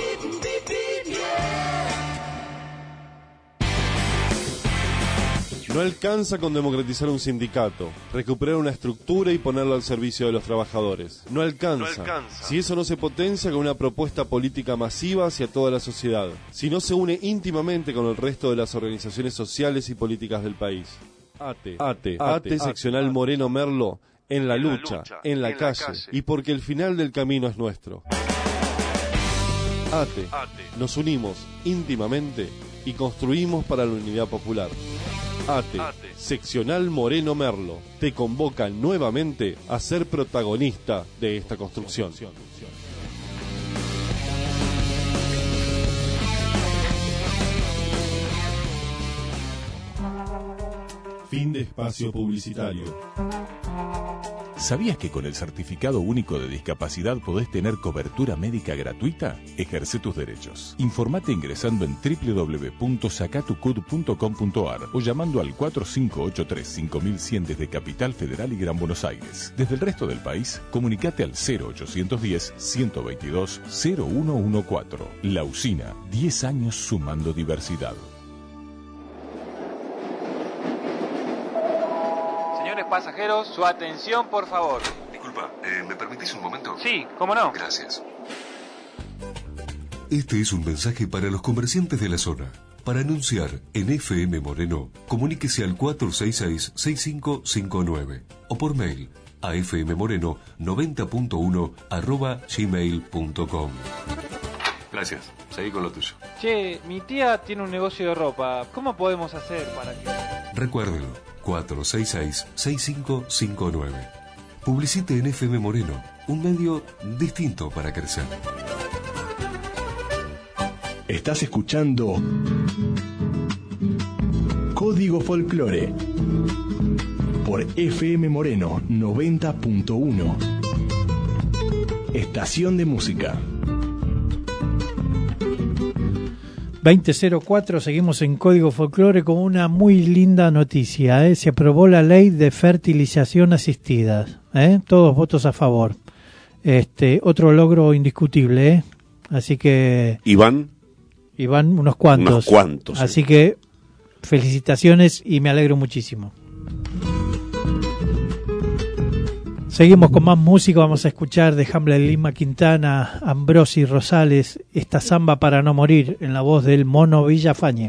No alcanza con democratizar un sindicato, recuperar una estructura y ponerlo al servicio de los trabajadores. No alcanza. Si eso no se potencia con una propuesta política masiva hacia toda la sociedad. Si no se une íntimamente con el resto de las organizaciones sociales y políticas del país. ATE, seccional Moreno Merlo, en la lucha, en la calle, y porque el final del camino es nuestro. ATE, nos unimos íntimamente y construimos para la unidad popular. ATE, seccional Moreno Merlo, te convoca nuevamente a ser protagonista de esta construcción. Fin de espacio publicitario. ¿Sabías que con el Certificado Único de Discapacidad podés tener cobertura médica gratuita? Ejerce tus derechos. Informate ingresando en www.sacatucud.com.ar o llamando al 4583-5100 desde Capital Federal y Gran Buenos Aires. Desde el resto del país, comunicate al 0810-122-0114. La Usina, 10 años sumando diversidad. Pasajeros, su atención, por favor. Disculpa, ¿me permitís un momento? Sí, ¿cómo no? Gracias. Este es un mensaje para los comerciantes de la zona. Para anunciar en FM Moreno, comuníquese al 466-6559 o por mail a fmmoreno90.1@gmail.com. Gracias, seguí con lo tuyo. Che, mi tía tiene un negocio de ropa. ¿Cómo podemos hacer para que...? Recuérdelo, 466-6559. Publicite en FM Moreno, un medio distinto para crecer. Estás escuchando Código Folclore por FM Moreno 90.1. Estación de música. 2004, seguimos en Código Folclore con una muy linda noticia. Se aprobó la ley de fertilización asistida. Todos votos a favor. Otro logro indiscutible. Así que... ¿Iván? Unos cuantos. Así que felicitaciones y me alegro muchísimo. Seguimos con más música, vamos a escuchar de Hamlet Lima Quintana, Ambrosi Rosales, esta samba para no morir, en la voz del Mono Villafañe.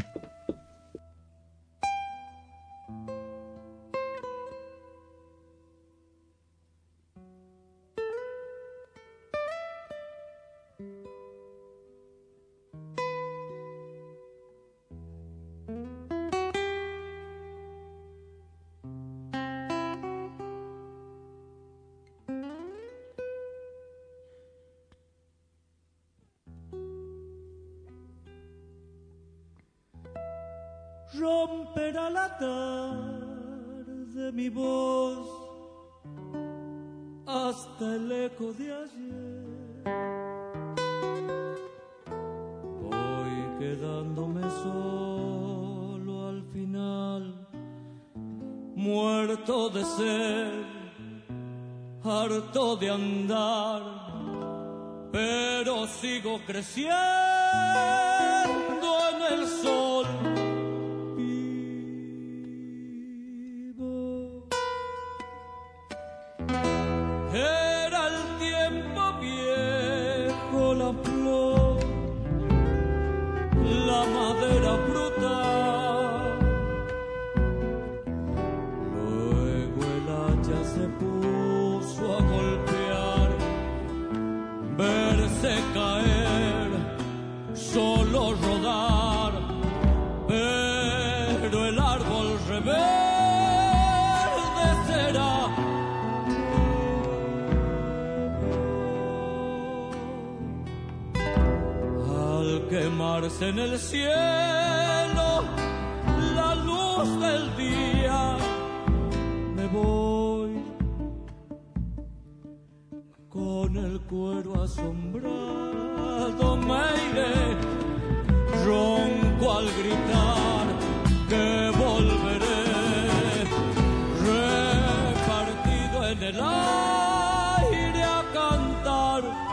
Romperá la tarde mi voz hasta el eco de ayer. Voy quedándome solo al final, muerto de sed, harto de andar, pero sigo creciendo en el sol. Era el tiempo viejo, la flor, la madera brutal. Luego el hacha se puso a golpear, verse caer, solo rodar, pero el árbol rebelde será. Quemarse en el cielo la luz del día, me voy con el cuero asombrado, me iré ronco al gritar que volveré, repartido en el aire a cantar.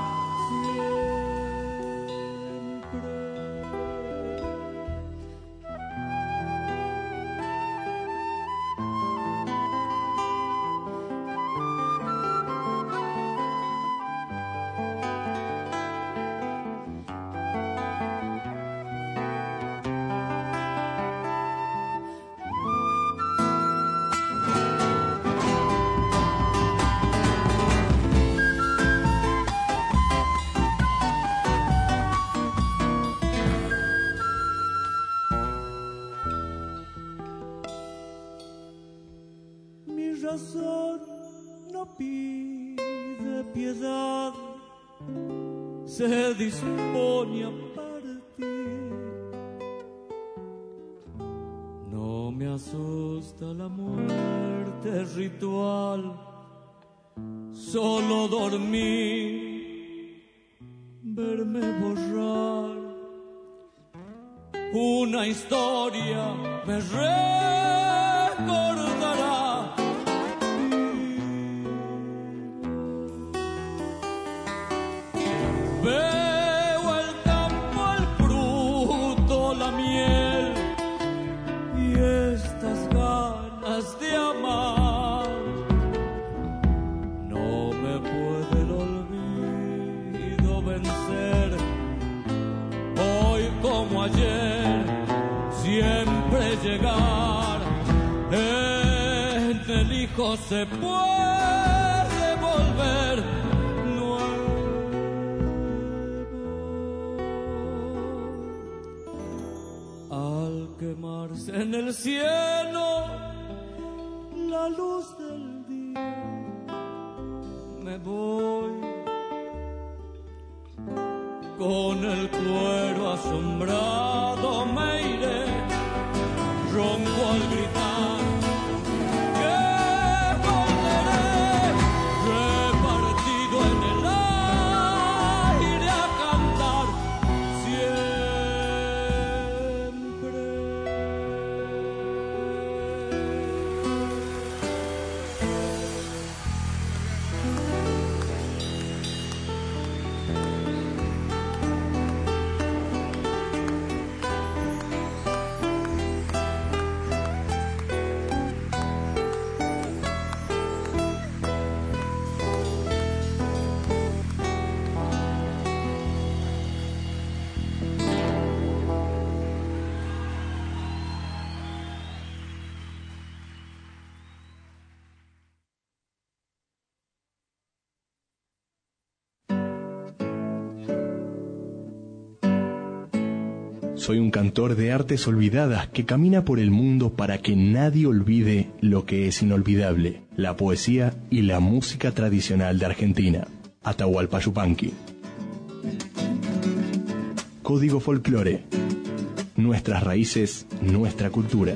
No pide piedad, se dispone a partir. No me asusta la muerte ritual, solo dormir, verme borrar una historia me recordará. Veo el campo, el fruto, la miel y estas ganas de amar. No me puede el olvido vencer. Hoy como ayer, siempre llegar. En el hijo se puede volver. Quemarse en el cielo la luz del día, me voy con el cuero asombrado, me iré ronco al gritar que volveré, repartido en el aire a cantar Soy un cantor de artes olvidadas que camina por el mundo para que nadie olvide lo que es inolvidable, la poesía y la música tradicional de Argentina. Atahualpa Yupanqui. Código Folclore. Nuestras raíces, nuestra cultura.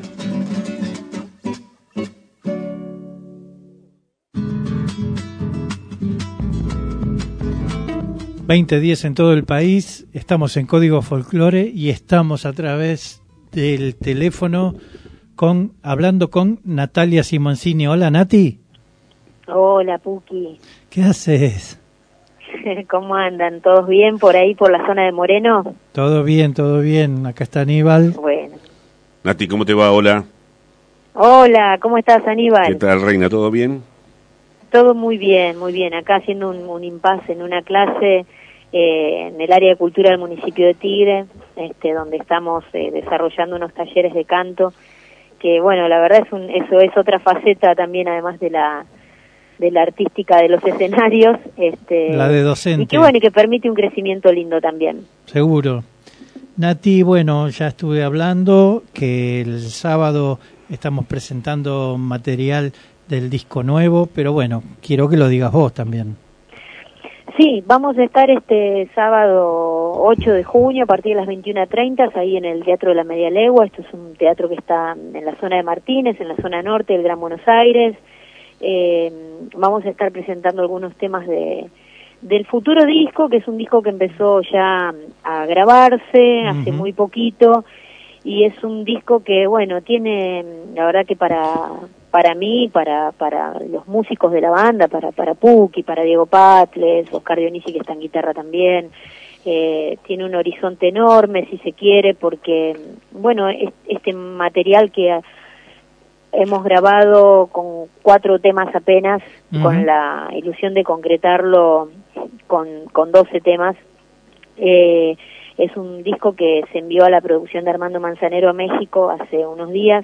20:10 en todo el país, estamos en Código Folclore y estamos a través del teléfono hablando con Natalia Simoncini. Hola, Nati. Hola, Puki. ¿Qué haces? ¿Cómo andan? ¿Todos bien por ahí, por la zona de Moreno? Todo bien. Acá está Aníbal. Bueno. Nati, ¿cómo te va? Hola. Hola, ¿cómo estás, Aníbal? ¿Qué tal, Reina? ¿Todo bien? Todo muy bien. Acá haciendo un impasse en una clase en el área de cultura del municipio de Tigre, donde estamos desarrollando unos talleres de canto, que bueno, la verdad eso es otra faceta también, además de la artística de los escenarios, la de docente. Y que bueno, y que permite un crecimiento lindo también. Seguro. Nati, bueno, ya estuve hablando que el sábado estamos presentando material del disco nuevo, pero bueno, quiero que lo digas vos también. Sí, vamos a estar este sábado 8 de junio a partir de las 21:30 ahí en el Teatro de la Media Legua. Esto es un teatro que está en la zona de Martínez, en la zona norte del Gran Buenos Aires. Vamos a estar presentando algunos temas del futuro disco, que es un disco que empezó ya a grabarse hace muy poquito, y es un disco que, bueno, tiene, la verdad que para mí, para los músicos de la banda, para Puki, para Diego Patles, Oscar Dionisi, que está en guitarra también, tiene un horizonte enorme, si se quiere, porque, bueno, este material que hemos grabado con 4 temas apenas, con la ilusión de concretarlo con 12 temas, es un disco que se envió a la producción de Armando Manzanero a México hace unos días,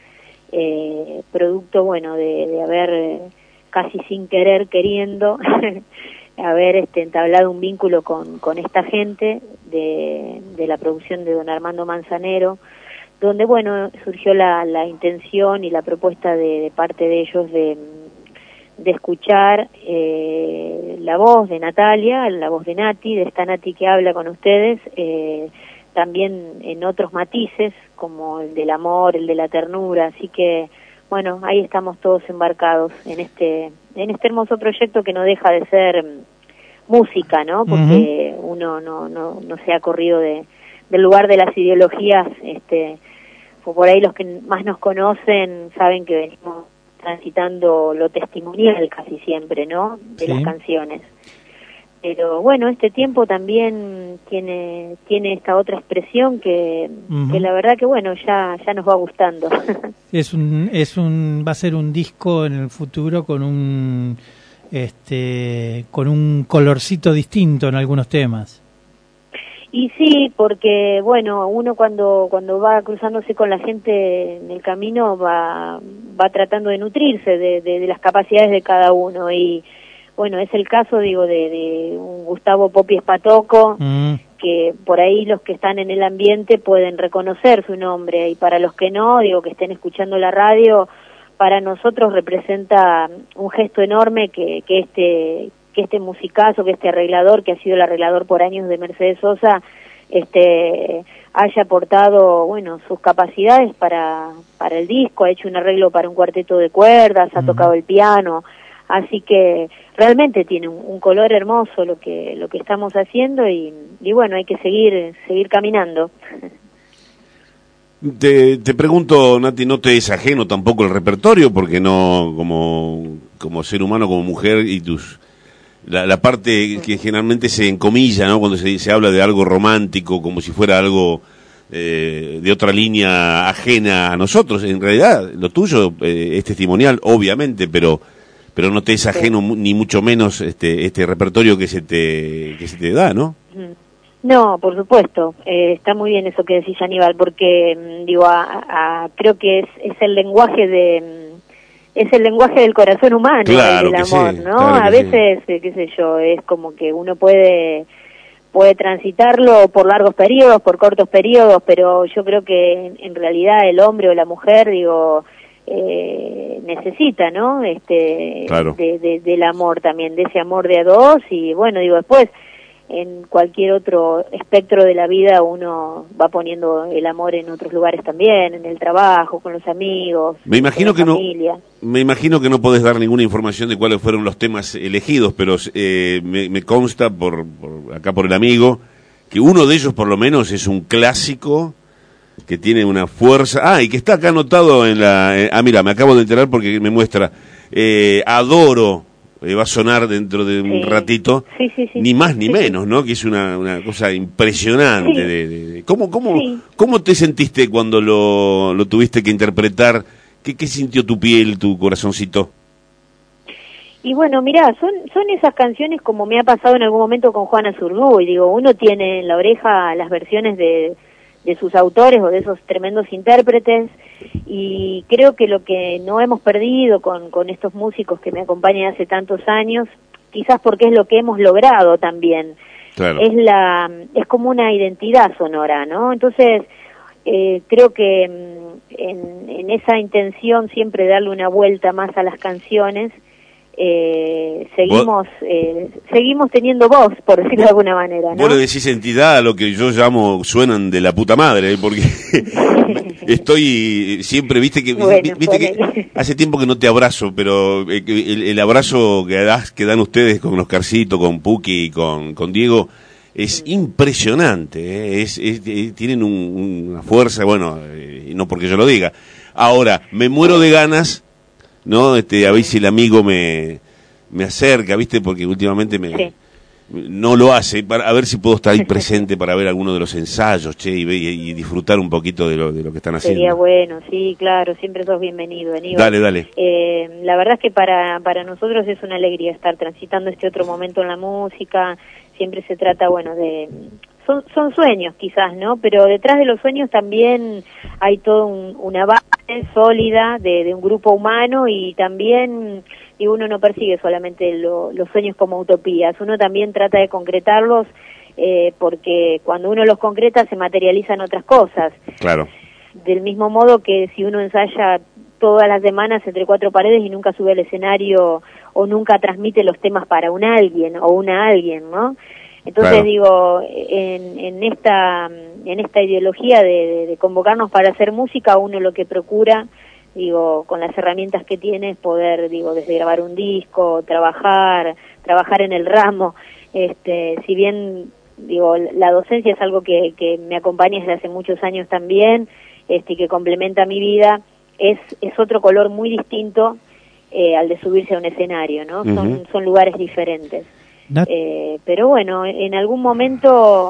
producto, bueno, de haber casi sin querer, queriendo, haber entablado un vínculo con esta gente de la producción de don Armando Manzanero, donde, bueno, surgió la intención y la propuesta de parte de ellos de escuchar la voz de Natalia, la voz de Nati, de esta Nati que habla con ustedes, también en otros matices, como el del amor, el de la ternura, así que, bueno, ahí estamos todos embarcados en este hermoso proyecto que no deja de ser música, ¿no? Porque uno no se ha corrido del lugar de las ideologías, por ahí los que más nos conocen saben que venimos transitando lo testimonial casi siempre, ¿no? De las canciones. Pero bueno, este tiempo también tiene esta otra expresión que la verdad que, bueno, ya nos va gustando. Va a ser un disco en el futuro con un colorcito distinto en algunos temas. Y sí, porque, bueno, uno cuando va cruzándose con la gente en el camino va tratando de nutrirse de las capacidades de cada uno, y bueno, es el caso, digo, de un Gustavo Popi Espatoco, que por ahí los que están en el ambiente pueden reconocer su nombre, y para los que no, digo, que estén escuchando la radio, para nosotros representa un gesto enorme que este musicazo, que este arreglador, que ha sido el arreglador por años de Mercedes Sosa, haya aportado, bueno, sus capacidades para el disco, ha hecho un arreglo para un cuarteto de cuerdas, ha tocado el piano, así que realmente tiene un color hermoso lo que estamos haciendo, y bueno, hay que seguir caminando. Te pregunto, Nati, ¿no te es ajeno tampoco el repertorio? Porque no, como ser humano, como mujer, y la parte que generalmente se encomilla, ¿no? Cuando se habla de algo romántico, como si fuera algo de otra línea ajena a nosotros. En realidad, lo tuyo es testimonial, obviamente, pero no te es ajeno ni mucho menos este repertorio que se te da, ¿no? No, por supuesto. Está muy bien eso que decís, Aníbal, porque digo, creo que es el lenguaje del corazón humano, claro, el del amor, ¿no? Claro, a veces, qué sé yo, es como que uno puede puede transitarlo por largos periodos, por cortos periodos, pero yo creo que en realidad el hombre o la mujer, digo, necesita, ¿no? Claro. Del amor también, de ese amor de a dos, y bueno, digo, después en cualquier otro espectro de la vida uno va poniendo el amor en otros lugares también, en el trabajo, con los amigos, me imagino con la que familia. Me imagino que no podés dar ninguna información de cuáles fueron los temas elegidos, pero me consta por acá por el amigo que uno de ellos por lo menos es un clásico que tiene una fuerza, y que está acá anotado en la... mira, me acabo de enterar porque me muestra, Adoro, va a sonar dentro de un ratito, ni más ni menos, ¿no? Que es una cosa impresionante. ¿Cómo te sentiste cuando lo tuviste que interpretar? ¿Qué sintió tu piel, tu corazoncito? Y bueno, mirá, son esas canciones como me ha pasado en algún momento con Juana Zurduy, digo, uno tiene en la oreja las versiones de sus autores o de esos tremendos intérpretes, y creo que lo que no hemos perdido con estos músicos que me acompañan hace tantos años, quizás porque es lo que hemos logrado también, claro, es como una identidad sonora, ¿no? Entonces creo que en esa intención siempre de darle una vuelta más a las canciones, seguimos teniendo voz, por decirlo de alguna manera, ¿no? Vos le decís entidad a lo que yo llamo suenan de la puta madre, porque estoy siempre, viste que hace tiempo que no te abrazo, pero el abrazo que dan ustedes con Oscarcito, con Puki y con Diego es impresionante, tienen una fuerza, bueno, no porque yo lo diga. Ahora, me muero de ganas, ¿no? A ver si el amigo me acerca, ¿viste? Porque últimamente no lo hace, a ver si puedo estar ahí presente para ver alguno de los ensayos, y disfrutar un poquito de lo que están haciendo. Sería bueno, sí, claro, siempre sos bienvenido, Aníbal. Dale. La verdad es que para nosotros es una alegría estar transitando este otro momento en la música. Siempre se trata, bueno, son sueños quizás, ¿no? Pero detrás de los sueños también hay toda una base sólida de un grupo humano, y también, y uno no persigue solamente los sueños como utopías, uno también trata de concretarlos, porque cuando uno los concreta se materializan otras cosas. Claro. Del mismo modo que si uno ensaya todas las semanas entre cuatro paredes y nunca sube al escenario o nunca transmite los temas para un alguien o una alguien, ¿no? Entonces, claro, digo, en esta ideología de convocarnos para hacer música, uno lo que procura, digo, con las herramientas que tiene, es poder, digo, desde grabar un disco, trabajar en el ramo. Si bien, digo, la docencia es algo que me acompaña desde hace muchos años también, que complementa mi vida, es otro color muy distinto al de subirse a un escenario, ¿no? Son lugares diferentes. Pero bueno, en algún momento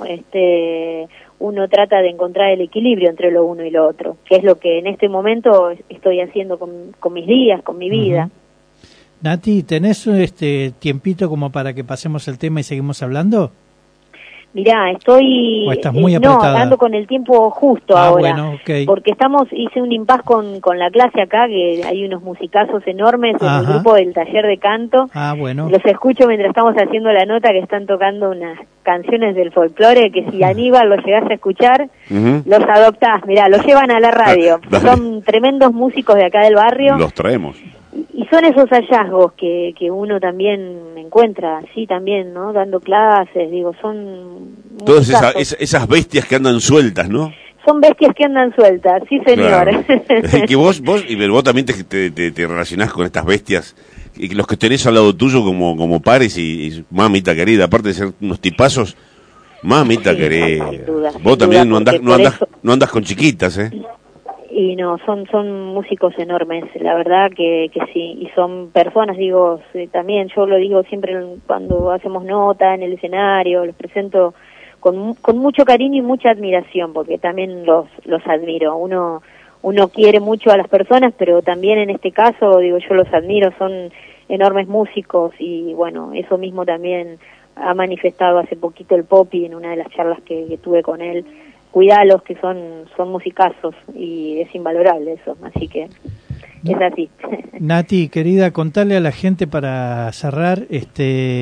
uno trata de encontrar el equilibrio entre lo uno y lo otro, que es lo que en este momento estoy haciendo con mis días, con mi vida. Nati, ¿tenés tiempito como para que pasemos el tema y seguimos hablando? Mirá, estoy ando con el tiempo justo ahora, bueno, okay, porque hice un impas con la clase acá, que hay unos musicazos enormes en el grupo del taller de canto. Bueno. Los escucho mientras estamos haciendo la nota, que están tocando unas canciones del folclore, que si Aníbal los llegás a escuchar, los adoptás, mirá, los llevan a la radio. Son tremendos músicos de acá del barrio. Los traemos. Y son esos hallazgos que uno también encuentra, sí, también, ¿no? Dando clases, digo, son... Todas esas bestias que andan sueltas, ¿no? Son bestias que andan sueltas, sí, señor. Claro. Que vos también te relacionás con estas bestias, y los que tenés al lado tuyo como pares y mamita querida, aparte de ser unos tipazos, mamita querida. Sin duda, vos también no andás con chiquitas, ¿eh? Y no, son músicos enormes, la verdad que sí, y son personas, digo, también yo lo digo siempre cuando hacemos nota en el escenario, los presento con mucho cariño y mucha admiración, porque también los admiro. Uno quiere mucho a las personas, pero también en este caso, digo, yo los admiro, son enormes músicos, y bueno, eso mismo también ha manifestado hace poquito el Popi en una de las charlas que tuve con él. Cuidalos, que son musicazos, y es invalorable eso, así que es así. Nati, querida, contale a la gente para cerrar,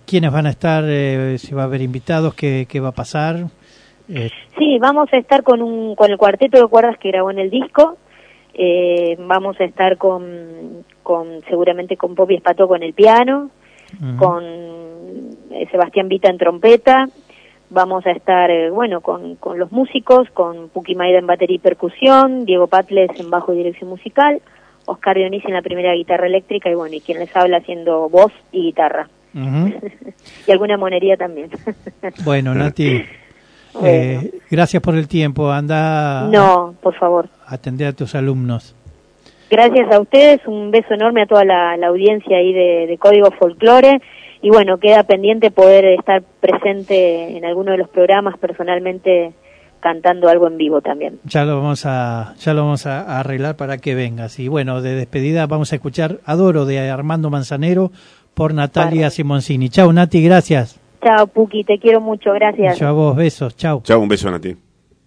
¿Quiénes van a estar? Si va a haber invitados, ¿qué va a pasar? Sí, vamos a estar con el cuarteto de cuerdas que grabó en el disco. Vamos a estar seguramente con Popi Espato con el piano, con Sebastián Vita en trompeta. Vamos a estar, con los músicos, con Puki Maida en batería y percusión, Diego Patles en bajo y dirección musical, Oscar Dionisi en la primera guitarra eléctrica y quien les habla haciendo voz y guitarra. Y alguna monería también. Bueno, Nati, gracias por el tiempo. Anda. No, por favor. Atender a tus alumnos. Gracias a ustedes, un beso enorme a toda la audiencia ahí de Código Folclore. Y queda pendiente poder estar presente en alguno de los programas personalmente cantando algo en vivo también. Ya lo vamos a arreglar para que vengas. Y de despedida vamos a escuchar Adoro de Armando Manzanero por Natalia Simoncini. Chau, Nati, gracias. Chao, Puki, te quiero mucho, gracias. Chao a vos, besos, chau. Chau, un beso, Nati.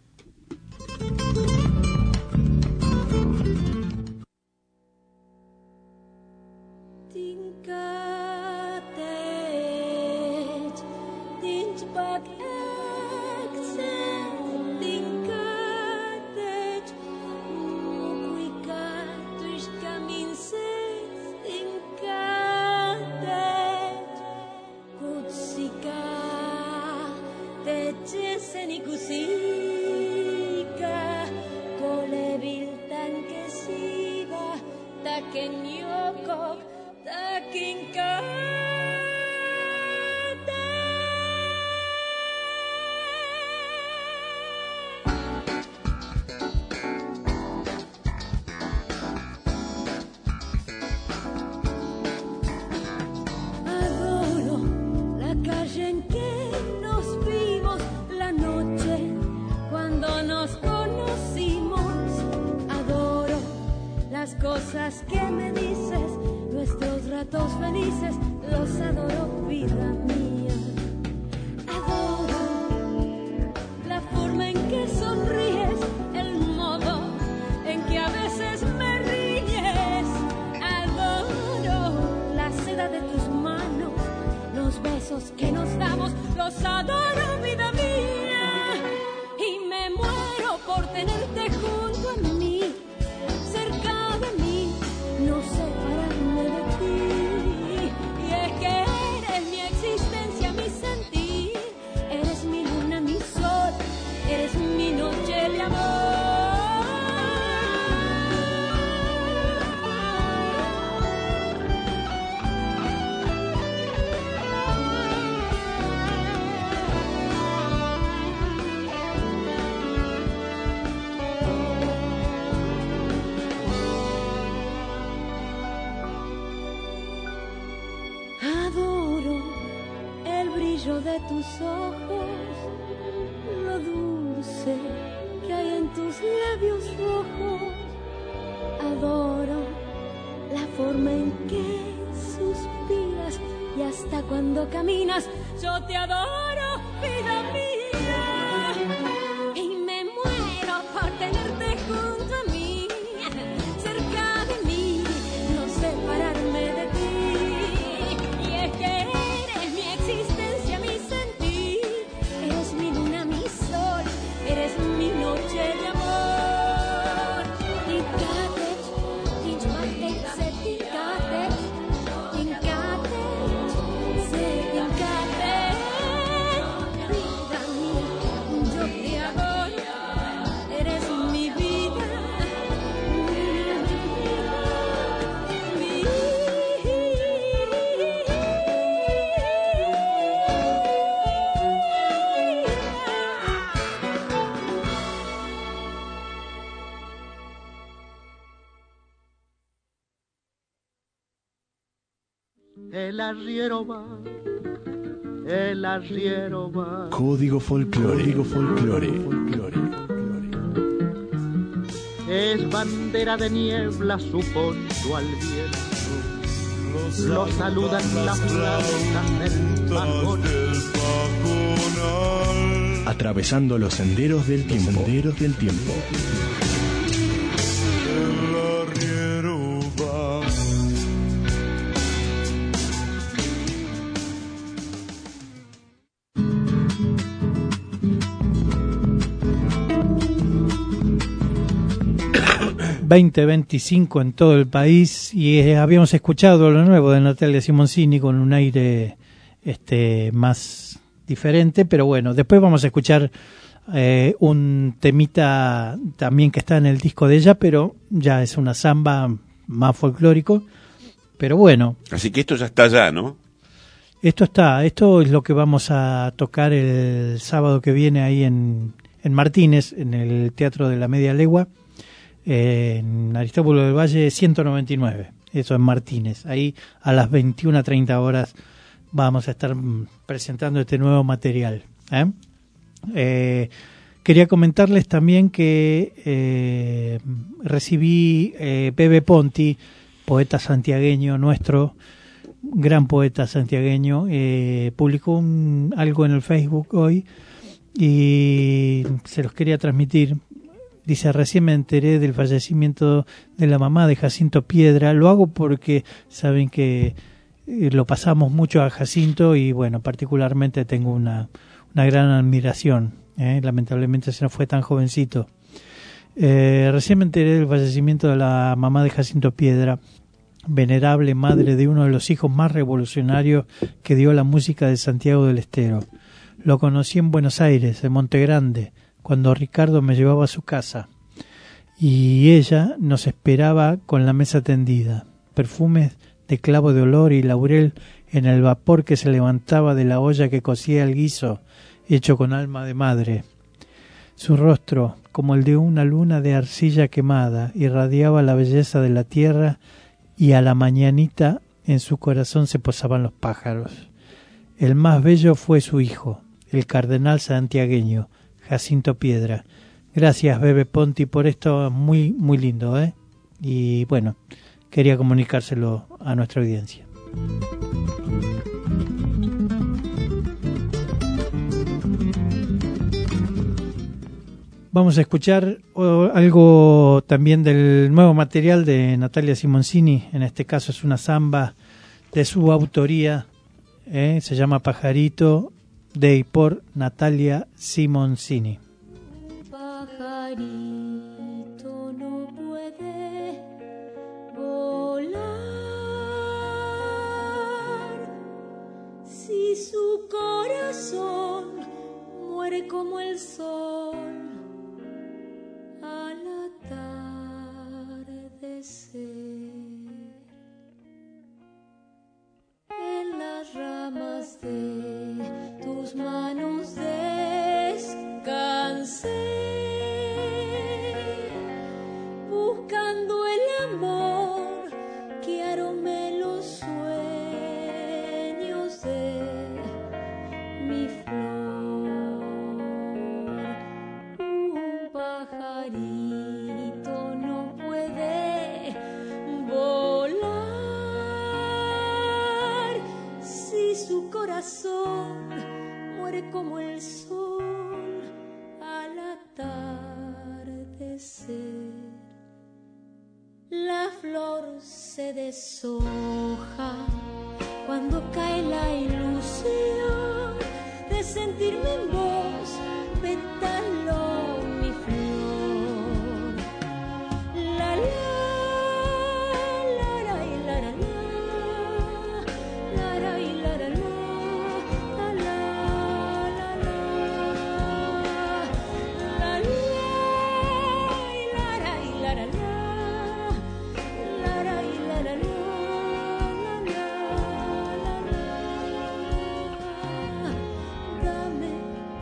Cosas que me dices, nuestros ratos felices, los adoro, vida mía. Adoro la forma en que sonríes, el modo en que a veces me riñes. Adoro la seda de tus manos, los besos que nos damos, los adoro, vida mía. Y me muero por tenerte junto a mí, cerca de mí, no separarme de ti. Y es que eres mi existencia, mi sentir, eres mi luna, mi sol, eres mi noche de amor. De tus ojos, lo dulce que hay en tus labios rojos. Adoro la forma en que suspiras y hasta cuando caminas yo te adoro, vida mía. Y me muero por tenerte junto a mí, cerca de mí, no separarme de ti. Y es que eres mi existencia, mi sentir, eres mi luna, mi sol, eres mi noche de amor. El arriero va, el arriero va. Código Folclore. Código Folclore. Es bandera de niebla su poncho al viento. Lo saludan las flautas del vagón. Atravesando los senderos del tiempo. Senderos del tiempo. 20:25 en todo el país, y habíamos escuchado lo nuevo de Natalia Simoncini con un aire más diferente, pero bueno, después vamos a escuchar un temita también que está en el disco de ella, pero ya es una samba más folclórico, pero bueno. Así que esto ya está allá, ¿no? Esto es lo que vamos a tocar el sábado que viene ahí en Martínez, en el Teatro de la Media Legua, en Aristóbulo del Valle 199, eso en Martínez. Ahí a las 21:30 horas vamos a estar presentando este nuevo material. Quería comentarles también que recibí Bebe Ponti, poeta santiagueño nuestro, gran poeta santiagueño, publicó algo en el Facebook hoy y se los quería transmitir. Dice: recién me enteré del fallecimiento de la mamá de Jacinto Piedra. Lo hago porque saben que lo pasamos mucho a Jacinto y bueno, particularmente tengo una gran admiración. Lamentablemente se nos fue tan jovencito. Recién me enteré del fallecimiento de la mamá de Jacinto Piedra, venerable madre de uno de los hijos más revolucionarios que dio la música de Santiago del Estero. Lo conocí en Buenos Aires, en Monte Grande, cuando Ricardo me llevaba a su casa, y ella nos esperaba con la mesa tendida, perfumes de clavo de olor y laurel en el vapor que se levantaba de la olla que cocía el guiso, hecho con alma de madre. Su rostro, como el de una luna de arcilla quemada, irradiaba la belleza de la tierra, y a la mañanita en su corazón se posaban los pájaros. El más bello fue su hijo, el cardenal santiagueño, Jacinto Piedra. Gracias, Bebe Ponti, por esto muy, muy lindo, Y bueno, quería comunicárselo a nuestra audiencia. Vamos a escuchar algo también del nuevo material de Natalia Simoncini. En este caso es una samba de su autoría, se llama Pajarito, de y por Natalia Simoncini. Pajarito no puede volar si su corazón muere como el sol al atardecer. En las ramas de tus manos descansé, buscando el amor que arome los sueños de mi flor. Un pajarito no puede volar si su corazón muere como el sol al atardecer. La flor se deshoja cuando cae la ilusión de sentirme en vos, pétalo mi flor. La la la la la la la la la la la. Dame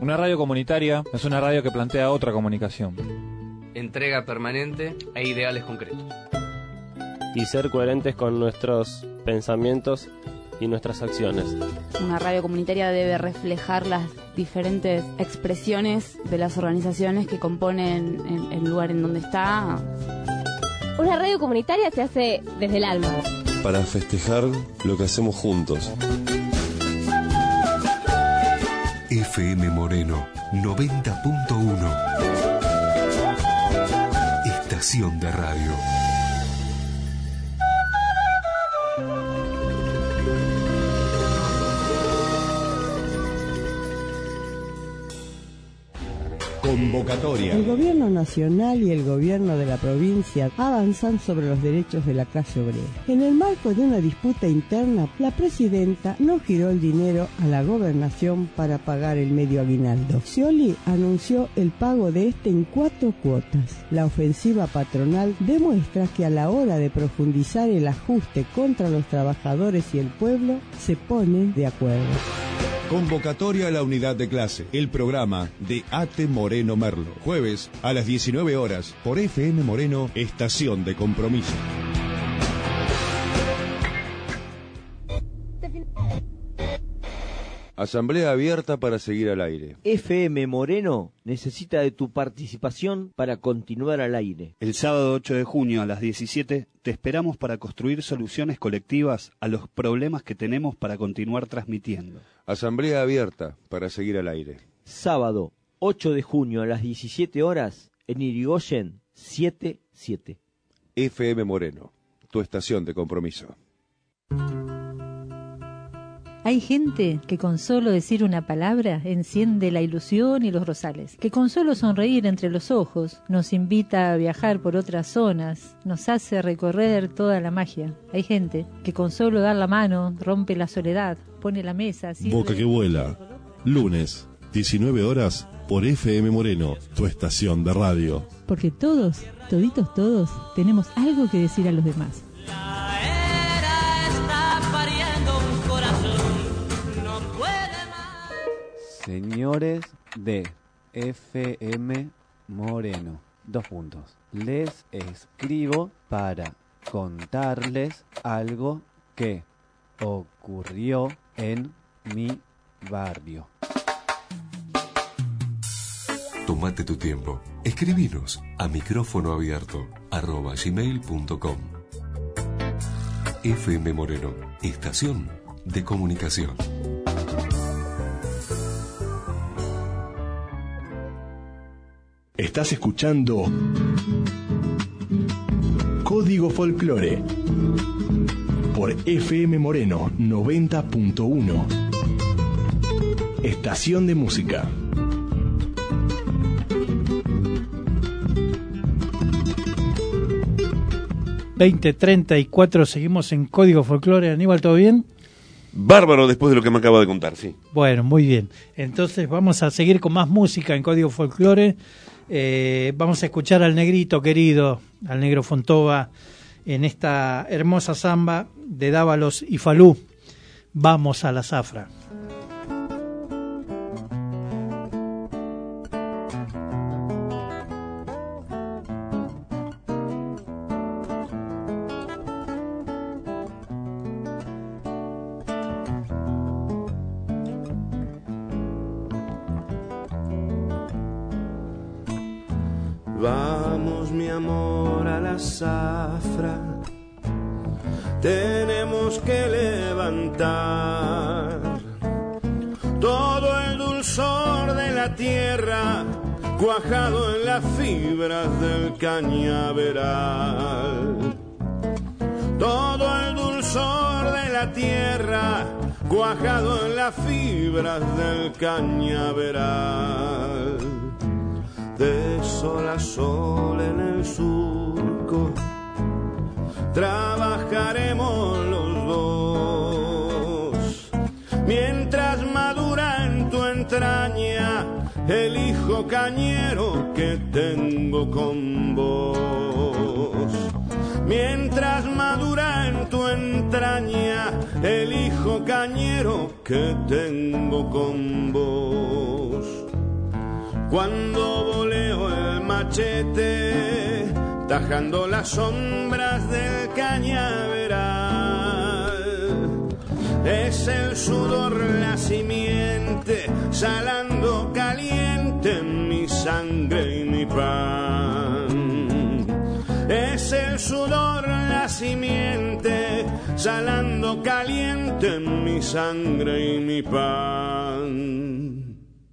Una radio comunitaria es una radio que plantea otra comunicación. Entrega permanente e ideales concretos. Y ser coherentes con nuestros pensamientos y nuestras acciones. Una radio comunitaria debe reflejar las diferentes expresiones de las organizaciones que componen el lugar en donde está. Una radio comunitaria se hace desde el alma. Para festejar lo que hacemos juntos. FM Moreno 90.1. Estación de radio. Convocatoria. El gobierno nacional y el gobierno de la provincia avanzan sobre los derechos de la clase obrera. En el marco de una disputa interna, la presidenta no giró el dinero a la gobernación para pagar el medio aguinaldo. Scioli anunció el pago de este en 4 cuotas. La ofensiva patronal demuestra que a la hora de profundizar el ajuste contra los trabajadores y el pueblo, se ponen de acuerdo. Convocatoria a la unidad de clase, el programa de Ate Moreno Merlo. Jueves a las 19 horas por FM Moreno, Estación de Compromiso. Asamblea abierta para seguir al aire. FM Moreno necesita de tu participación para continuar al aire. El sábado 8 de junio a las 17 te esperamos para construir soluciones colectivas a los problemas que tenemos para continuar transmitiendo. Asamblea abierta para seguir al aire. Sábado 8 de junio a las 17 horas en Irigoyen 77. FM Moreno, tu estación de compromiso. Hay gente que con solo decir una palabra enciende la ilusión y los rosales, que con solo sonreír entre los ojos nos invita a viajar por otras zonas, nos hace recorrer toda la magia. Hay gente que con solo dar la mano rompe la soledad, pone la mesa... Boca que vuela, lunes, 19 horas por FM Moreno, tu estación de radio. Porque todos, toditos todos, tenemos algo que decir a los demás. Señores de FM Moreno, 2 puntos. Les escribo para contarles algo que ocurrió en mi barrio. Tómate tu tiempo. Escribinos a micrófonoabierto@gmail.com. FM Moreno, estación de comunicación. Estás escuchando Código Folclore por FM Moreno 90.1. Estación de música. ...20:34, seguimos en Código Folclore. Aníbal, ¿todo bien? Bárbaro, después de lo que me acaba de contar, sí. Bueno, muy bien. Entonces vamos a seguir con más música en Código Folclore. Vamos a escuchar al negrito querido, al negro Fontova, en esta hermosa samba de Dávalos y Falú. Vamos a la zafra. Vamos, mi amor, a la zafra, tenemos que levantar todo el dulzor de la tierra, cuajado en las fibras del cañaveral. Todo el dulzor de la tierra, cuajado en las fibras del cañaveral. De sol a sol en el surco trabajaremos los dos, mientras madura en tu entraña el hijo cañero que tengo con vos. Mientras madura en tu entraña el hijo cañero que tengo con vos. cuando voleo el machete, tajando las sombras del cañaveral. Es el sudor la simiente, salando caliente mi sangre y mi pan. Es el sudor la simiente, salando caliente mi sangre y mi pan.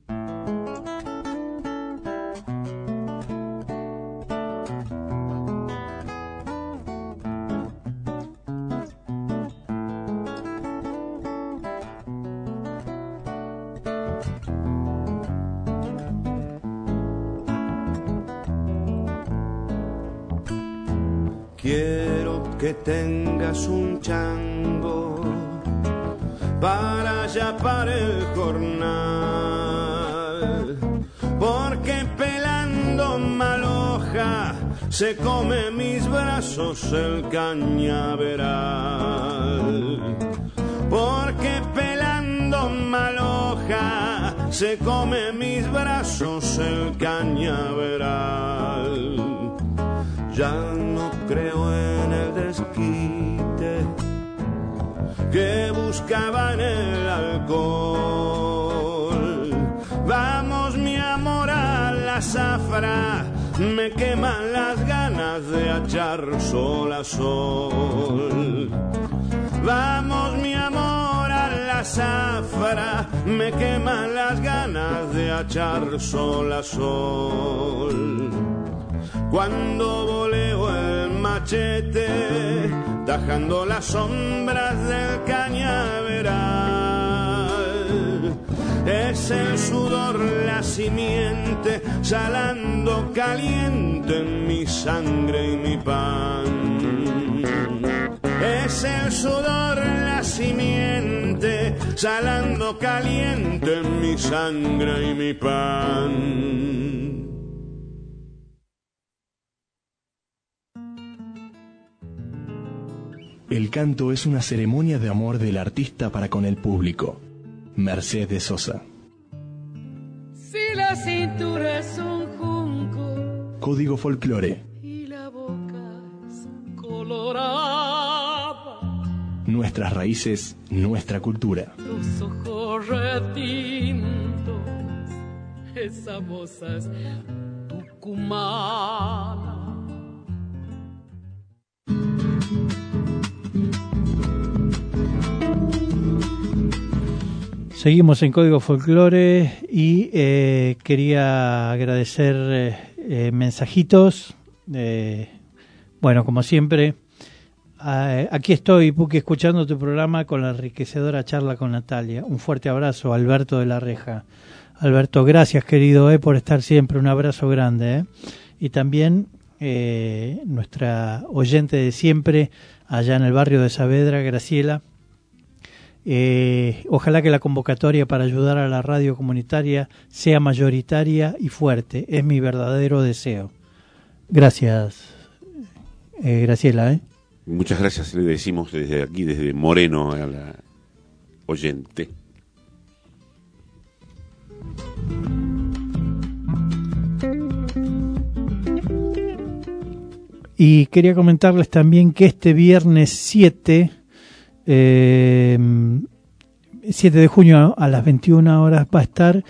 Quiero que tengas un chango para yapar el jornal, porque pelando maloja se come mis brazos el cañaveral. Porque pelando maloja se come mis brazos el cañaveral. Ya no creo en el desquite que buscaba en el alcohol. Vamos mi amor a la zafra, me queman las ganas de echar sol a sol. Vamos mi amor a la zafra, me queman las ganas de echar sol a sol. Cuando voleo el machete, tajando las sombras del cañaveral. Es el sudor la simiente, salando caliente en mi sangre y mi pan. Es el sudor la simiente, salando caliente en mi sangre y mi pan. El canto es una ceremonia de amor del artista para con el público. Mercedes Sosa. Si la cintura es un junco Código Folclore. y la boca es colorada, Nuestras raíces, nuestra cultura. los ojos retintos, esa voz es tucumana. Seguimos en Código Folclore y quería agradecer mensajitos. Bueno, como siempre, aquí estoy, Puki, escuchando tu programa con la enriquecedora charla con Natalia. Un fuerte abrazo, Alberto de la Reja. Alberto, gracias, querido, por estar siempre. Un abrazo grande. Y también nuestra oyente de siempre, allá en el barrio de Saavedra, Graciela. Ojalá que la convocatoria para ayudar a la radio comunitaria sea mayoritaria y fuerte. Es mi verdadero deseo. Gracias, Graciela. Muchas gracias, le decimos desde aquí, desde Moreno, a la oyente. Y quería comentarles también que este viernes 7 de junio a las 21 horas va a estar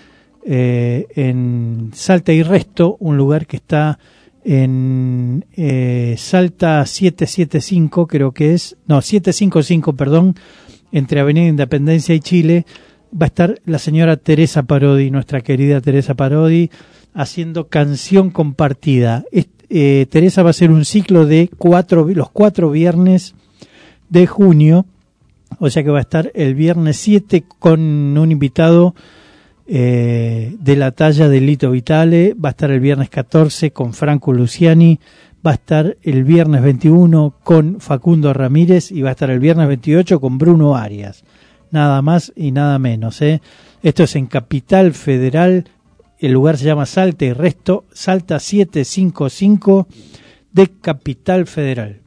en Salta y Resto, un lugar que está en Salta 775, creo que es, no, 755, perdón, entre Avenida Independencia y Chile. Va a estar la señora Teresa Parodi, nuestra querida Teresa Parodi, haciendo canción compartida. Teresa va a hacer un ciclo de los 4 viernes de junio. O sea que va a estar el viernes 7 con un invitado de la talla de Lito Vitale, va a estar el viernes 14 con Franco Luciani, va a estar el viernes 21 con Facundo Ramírez y va a estar el viernes 28 con Bruno Arias. Nada más y nada menos. Esto es en Capital Federal, el lugar se llama Salta y Resto, Salta 755 de Capital Federal.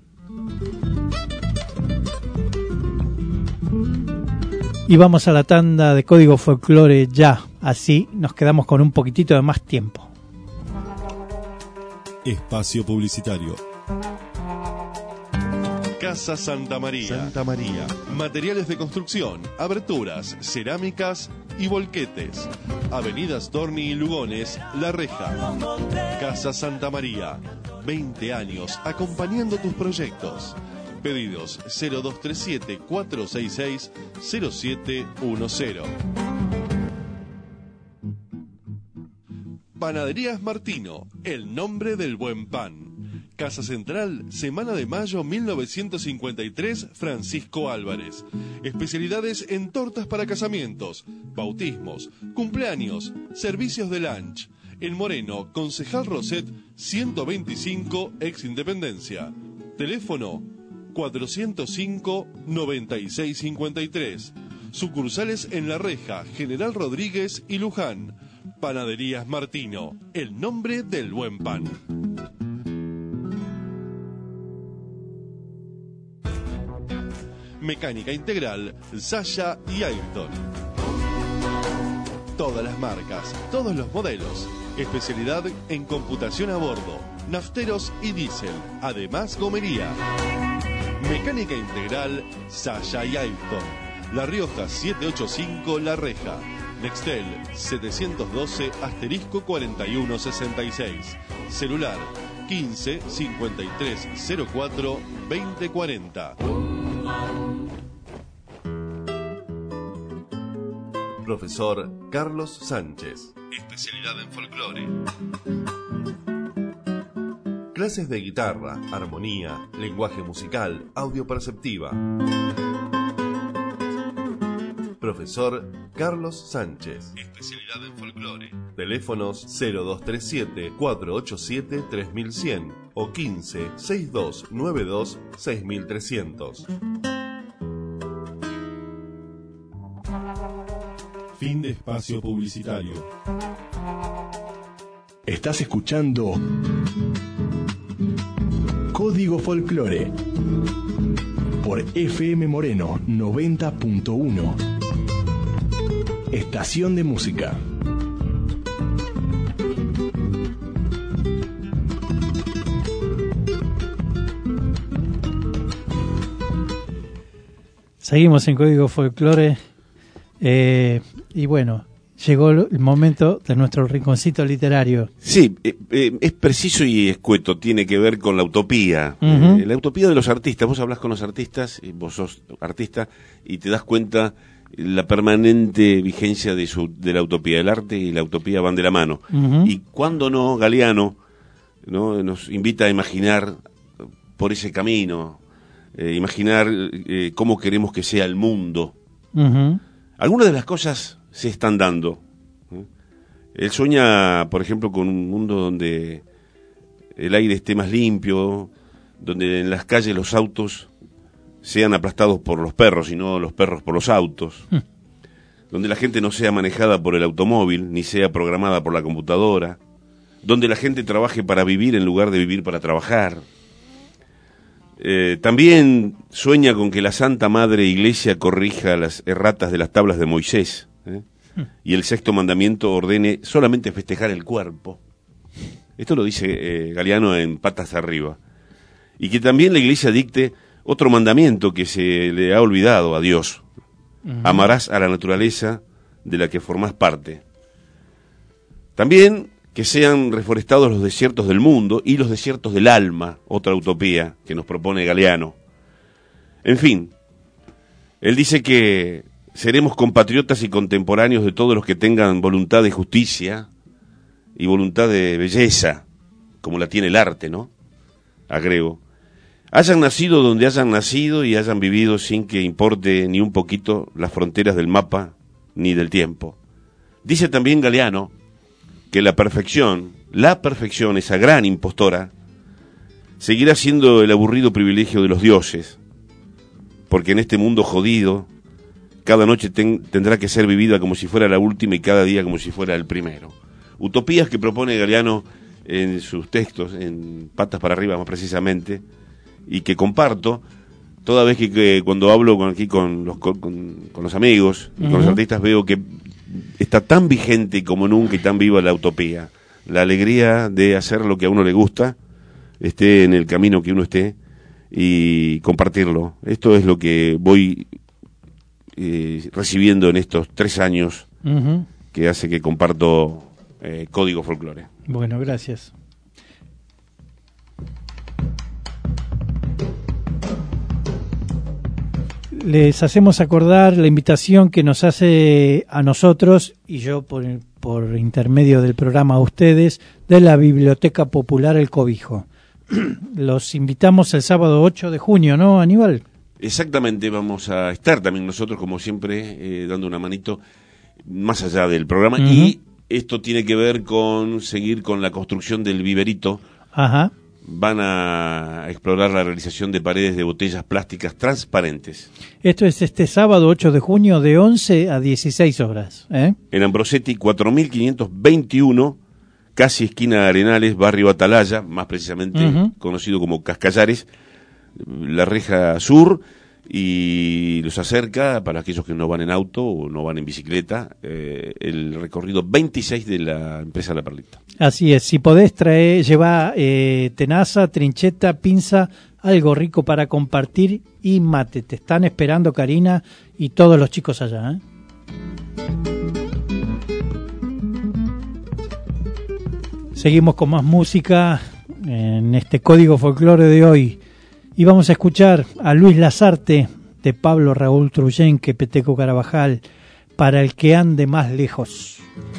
Y vamos a la tanda de Código Folclore ya, así nos quedamos con un poquitito de más tiempo. Espacio publicitario. Casa Santa María. Santa María. Materiales de construcción, aberturas, cerámicas y volquetes. Avenida Storni y Lugones, La Reja. Casa Santa María. 20 años acompañando tus proyectos. Pedidos 0237-466-0710. Panaderías Martino, el nombre del buen pan. Casa Central, Semana de Mayo 1953, Francisco Álvarez. Especialidades en tortas para casamientos, bautismos, cumpleaños, servicios de lunch. En Moreno, Concejal Roset, 125, ex Independencia. Teléfono 405-9653. Sucursales en La Reja, General Rodríguez y Luján. Panaderías Martino, el nombre del buen pan. Mecánica integral, Sasha y Ayrton. Todas las marcas, todos los modelos. Especialidad en computación a bordo, nafteros y diésel. Además, gomería. Mecánica integral, Sasha y Ayrton. La Rioja 785, La Reja. Nextel 712-4166. Celular 15 53 04 2040. Profesor Carlos Sánchez. Especialidad en folclore. Clases de guitarra, armonía, lenguaje musical, audio perceptiva. Profesor Carlos Sánchez. Especialidad en folclore. Teléfonos 0237-487-3100 o 15-6292-6300. Fin de espacio publicitario. Estás escuchando Código Folclore por FM Moreno 90.1. Estación de música. Seguimos en Código Folclore y bueno, llegó el momento de nuestro rinconcito literario. Sí, es preciso y escueto, tiene que ver con la utopía. La utopía de los artistas. Vos hablás con los artistas, vos sos artista y te das cuenta la permanente vigencia de la utopía. El arte y la utopía van de la mano. Y cuando no, Galeano nos invita a imaginar por ese camino, imaginar cómo queremos que sea el mundo. Algunas de las cosas se están dando. Él sueña, por ejemplo, con un mundo donde el aire esté más limpio, donde en las calles los autos sean aplastados por los perros y no los perros por los autos, donde la gente no sea manejada por el automóvil, ni sea programada por la computadora, donde la gente trabaje para vivir en lugar de vivir para trabajar. También sueña con que la Santa Madre Iglesia corrija las erratas de las tablas de Moisés, y el sexto mandamiento ordene solamente festejar el cuerpo. Esto lo dice Galeano en Patas Arriba. Y que también la Iglesia dicte otro mandamiento que se le ha olvidado a Dios. Amarás a la naturaleza de la que formás parte. También que sean reforestados los desiertos del mundo y los desiertos del alma, otra utopía que nos propone Galeano. En fin, él dice que seremos compatriotas y contemporáneos de todos los que tengan voluntad de justicia y voluntad de belleza, como la tiene el arte, ¿no? Agrego. Hayan nacido donde hayan nacido y hayan vivido sin que importe ni un poquito las fronteras del mapa ni del tiempo. Dice también Galeano que la perfección, esa gran impostora, seguirá siendo el aburrido privilegio de los dioses, porque en este mundo jodido, cada noche tendrá que ser vivida como si fuera la última y cada día como si fuera el primero. Utopías que propone Galeano en sus textos, en Patas para Arriba más precisamente, y que comparto toda vez que cuando hablo con los amigos y con los artistas veo que está tan vigente como nunca y tan viva la utopía. La alegría de hacer lo que a uno le gusta, esté en el camino que uno esté, y compartirlo. Esto es lo que voy recibiendo en estos 3 años que hace que comparto Código Folclore. Bueno, gracias. Les hacemos acordar la invitación que nos hace a nosotros, y yo por intermedio del programa a ustedes, de la Biblioteca Popular El Cobijo. Los invitamos el sábado 8 de junio, ¿no, Aníbal? Exactamente, vamos a estar también nosotros, como siempre, dando una manito más allá del programa. Y esto tiene que ver con seguir con la construcción del viverito. Ajá. Van a explorar la realización de paredes de botellas plásticas transparentes. Esto es este sábado 8 de junio de 11 a 16 horas. En Ambrosetti 4521, casi esquina de Arenales, barrio Atalaya, más precisamente conocido como Cascallares, la reja sur, y los acerca, para aquellos que no van en auto o no van en bicicleta, el recorrido 26 de la empresa La Perlita. Así es, si podés llevar tenaza, trincheta, pinza, algo rico para compartir y mate. Te están esperando Karina y todos los chicos allá. Seguimos con más música en este Código Folclore de hoy. Y vamos a escuchar a Luis Lazarte, de Pablo Raúl Truyenque, Peteco Carabajal, Para el que ande más lejos.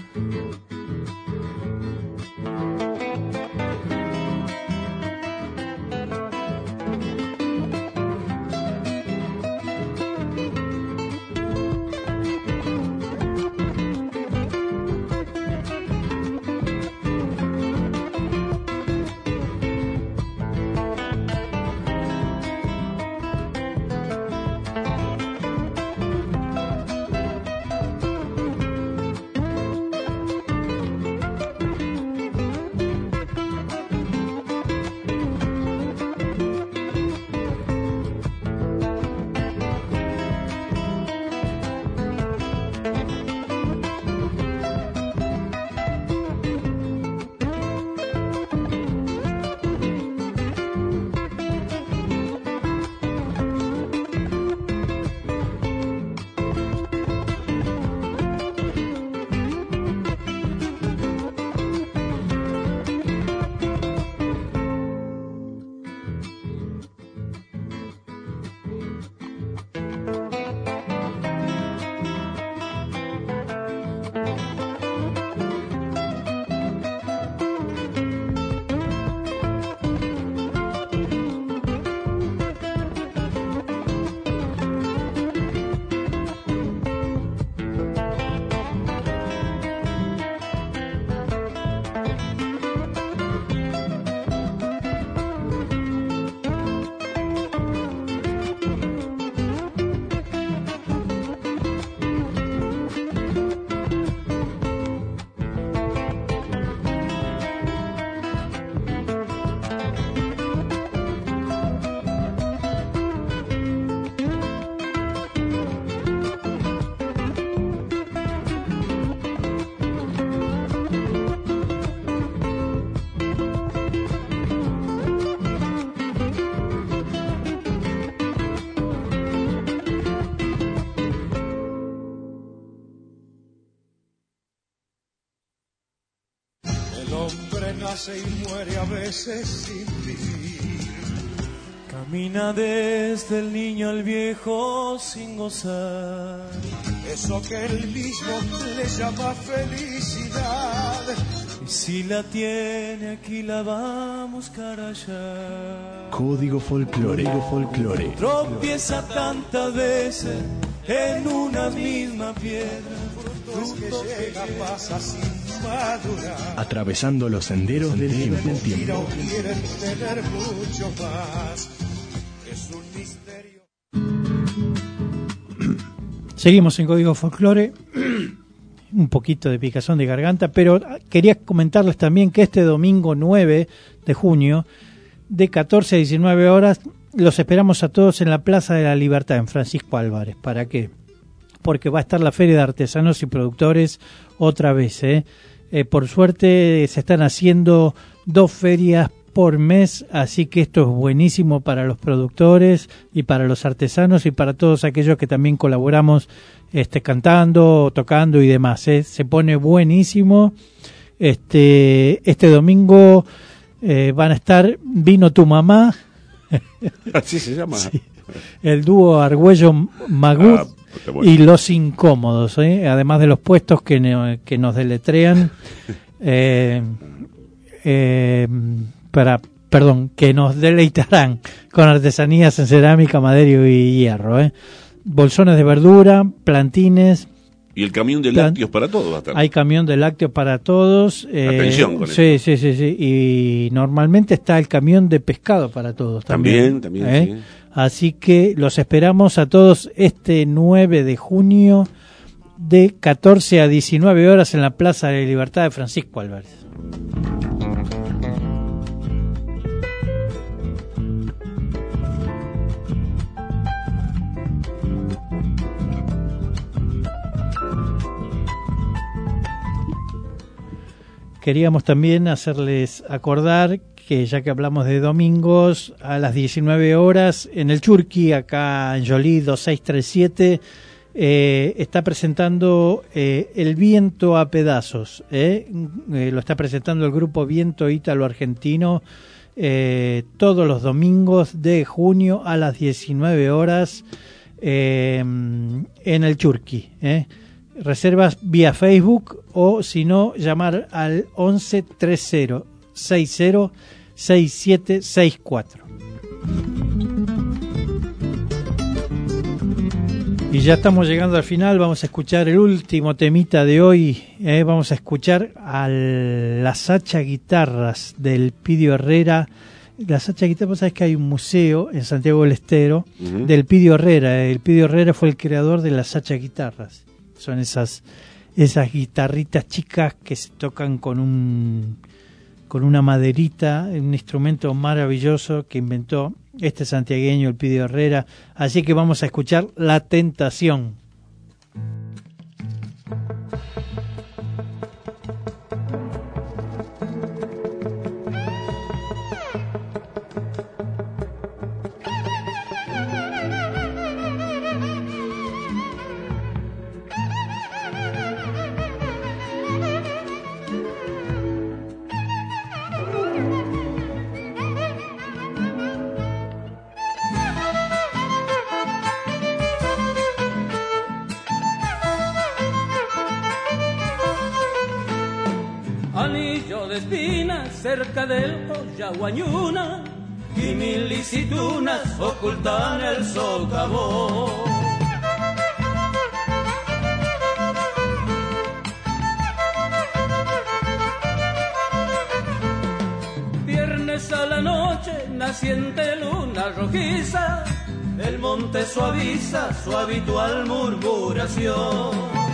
Nace y muere a veces sin vivir. Camina desde el niño al viejo sin gozar. Eso que él mismo le llama felicidad. Y si la tiene aquí la va a buscar allá. Código Folclore. Tropieza tantas veces en una misma piedra. Fruto que llega pasa sin madurar. Atravesando los senderos del tiempo. Quieren tener mucho más. Es un misterio. Seguimos en Código Folclore. Un poquito de picazón de garganta, pero quería comentarles también que este domingo 9 de junio, de 14 a 19 horas, los esperamos a todos en la Plaza de la Libertad, en Francisco Álvarez. ¿Para qué? porque va a estar la Feria de Artesanos y Productores otra vez. Por suerte se están haciendo 2 ferias por mes, así que esto es buenísimo para los productores y para los artesanos y para todos aquellos que también colaboramos cantando, tocando y demás. Se pone buenísimo. Este domingo van a estar Vino tu mamá. Así se llama. Sí. El dúo Argüello Magut y Los Incómodos, además de los puestos que nos deletrean que nos deleitarán con artesanías en cerámica, madera y hierro, bolsones de verdura, plantines. Y el camión de lácteos para todos va a estar. Hay camión de lácteos para todos. Atención con eso. Sí. Y normalmente está el camión de pescado para todos también. También, sí. Así que los esperamos a todos este 9 de junio de 14 a 19 horas en la Plaza de la Libertad de Francisco Álvarez. Queríamos también hacerles acordar que ya que hablamos de domingos, a las 19 horas en el Churqui, acá en Jolie 2637, está presentando El Viento a Pedazos. Lo está presentando el grupo Viento Ítalo Argentino todos los domingos de junio a las 19 horas en el Churqui. Reservas vía Facebook o si no llamar al 11 30 60 6764. Y ya estamos llegando al final, vamos a escuchar el último temita de hoy, vamos a escuchar a la Sacha Guitarras del Pidio Herrera. La Sacha Guitarras, sabes que hay un museo en Santiago del Estero del Pidio Herrera. El Pidio Herrera fue el creador de la Sacha Guitarras. Son esas guitarritas chicas que se tocan con una maderita, un instrumento maravilloso que inventó este santiagueño, el Pidio Herrera. Así que vamos a escuchar La Tentación. Anillo de espinas cerca del Yaguañuna y mil licitunas ocultan el socavón. Viernes a la noche, naciente luna rojiza, el monte suaviza su habitual murmuración.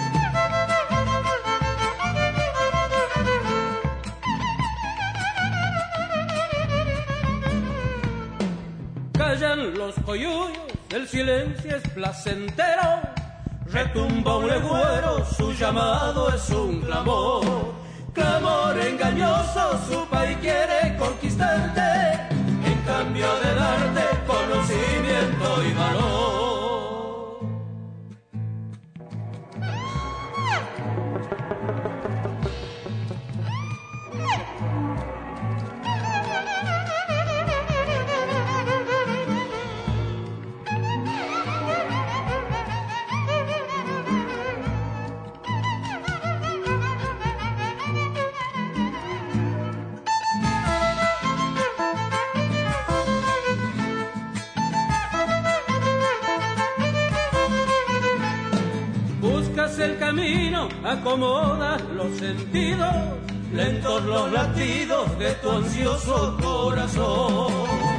Callan los coyuyos, el silencio es placentero, retumba un legüero, su llamado es un clamor. Clamor engañoso, su país quiere conquistarte, en cambio de darte conocimiento y valor. El camino, acomodas los sentidos, lentos los latidos de tu ansioso corazón.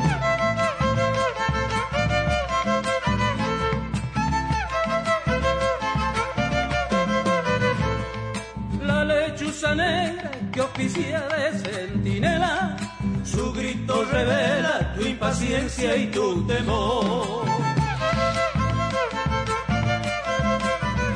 La lechuza negra que oficia de centinela, su grito revela tu impaciencia y tu temor.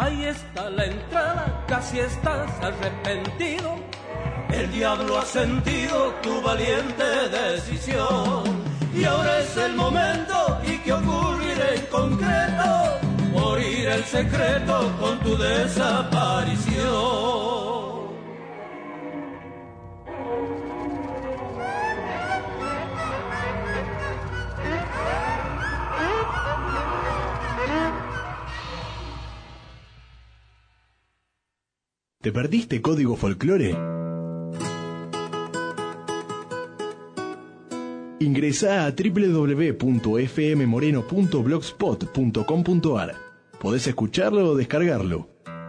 ahí está la entrada, casi estás arrepentido. El diablo ha sentido tu valiente decisión. Y ahora es el momento, ¿y qué ocurrirá en concreto? Morir el secreto con tu desaparición. ¿Te perdiste Código Folclore? Ingresá a www.fmmoreno.blogspot.com.ar. Podés escucharlo o descargarlo.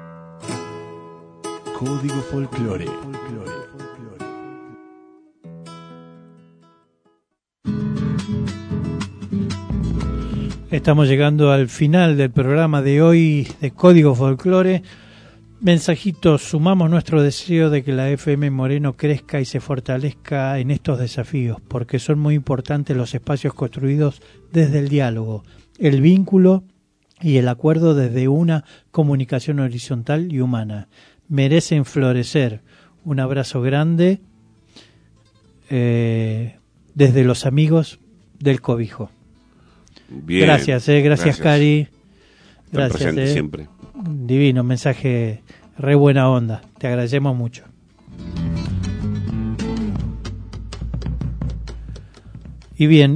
Código Folclore. Estamos llegando al final del programa de hoy de Código Folclore. Mensajitos, sumamos nuestro deseo de que la FM Moreno crezca y se fortalezca en estos desafíos, porque son muy importantes los espacios construidos desde el diálogo, el vínculo y el acuerdo desde una comunicación horizontal y humana. Merecen florecer. Un abrazo grande desde los amigos del cobijo. Bien. Gracias Cari. Gracias. Presente siempre. Divino, mensaje re buena onda. Te agradecemos mucho. Y bien,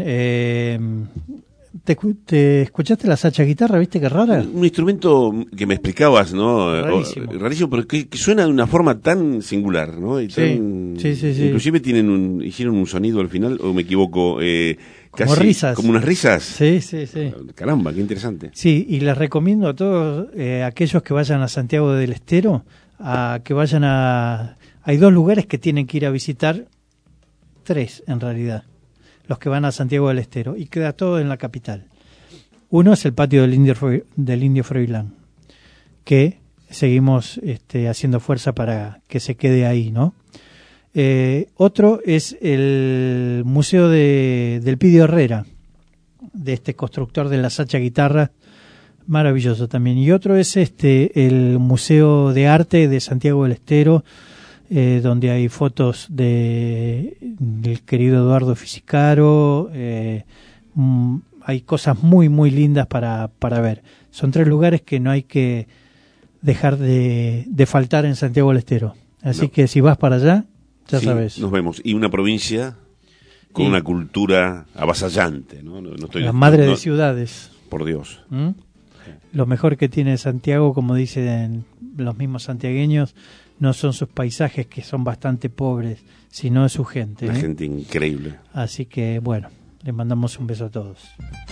¿te escuchaste la sacha guitarra? ¿Viste qué rara? Un instrumento que me explicabas, ¿no? Rarísimo, pero que suena de una forma tan singular, ¿no? Y tan, sí. Inclusive hicieron un sonido al final, o me equivoco, como risas. Como unas risas. Sí. Caramba, qué interesante. Sí, y les recomiendo a todos aquellos que vayan a Santiago del Estero, a que vayan a... Hay 2 lugares que tienen que ir a visitar, 3 en realidad, los que van a Santiago del Estero, y queda todo en la capital. Uno es el patio del Indio Froilán, que seguimos haciendo fuerza para que se quede ahí, ¿no? Otro es el museo del Pidio Herrera, de este constructor de la sacha guitarra, maravilloso también. Y otro es el Museo de Arte de Santiago del Estero, donde hay fotos del querido Eduardo Fisicaro. Hay cosas muy muy lindas para ver. Son 3 lugares que no hay que dejar de faltar en Santiago del Estero. Así que si vas para allá, ya sabes. Nos vemos. Y una provincia con una cultura avasallante, ¿no? La madre de ciudades. Por Dios. Lo mejor que tiene Santiago, como dicen los mismos santiagueños, no son sus paisajes, que son bastante pobres, sino es su gente. Una gente increíble. Así que, bueno, les mandamos un beso a todos.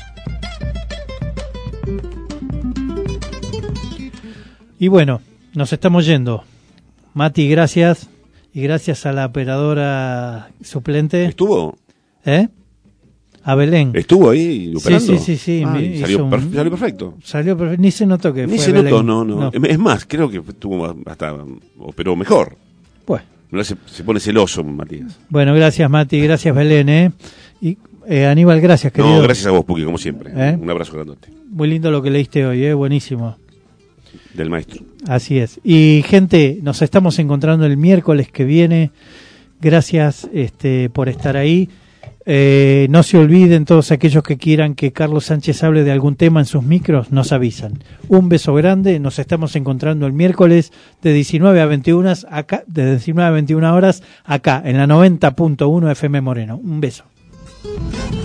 Y bueno, nos estamos yendo. Mati, gracias. Y gracias a la operadora suplente. ¿Estuvo? A Belén. ¿Estuvo ahí operando? Sí. Salió perfecto. Salió perfecto. Ni se notó que Ni fue se Belén. notó, no. Es más, creo que operó mejor. Bueno. Se pone celoso, Matías. Bueno, gracias, Mati. Gracias, Belén. Y Aníbal, gracias, querido. No, gracias a vos, Puki, como siempre. Un abrazo grandote. Muy lindo lo que leíste hoy, buenísimo. Del maestro. Así es. Y gente, nos estamos encontrando el miércoles que viene. Gracias por estar ahí. No se olviden, todos aquellos que quieran que Carlos Sánchez hable de algún tema en sus micros, nos avisan. Un beso grande. Nos estamos encontrando el miércoles de 19 a 21 acá, de 19 a 21 horas acá en la 90.1 FM Moreno. Un beso.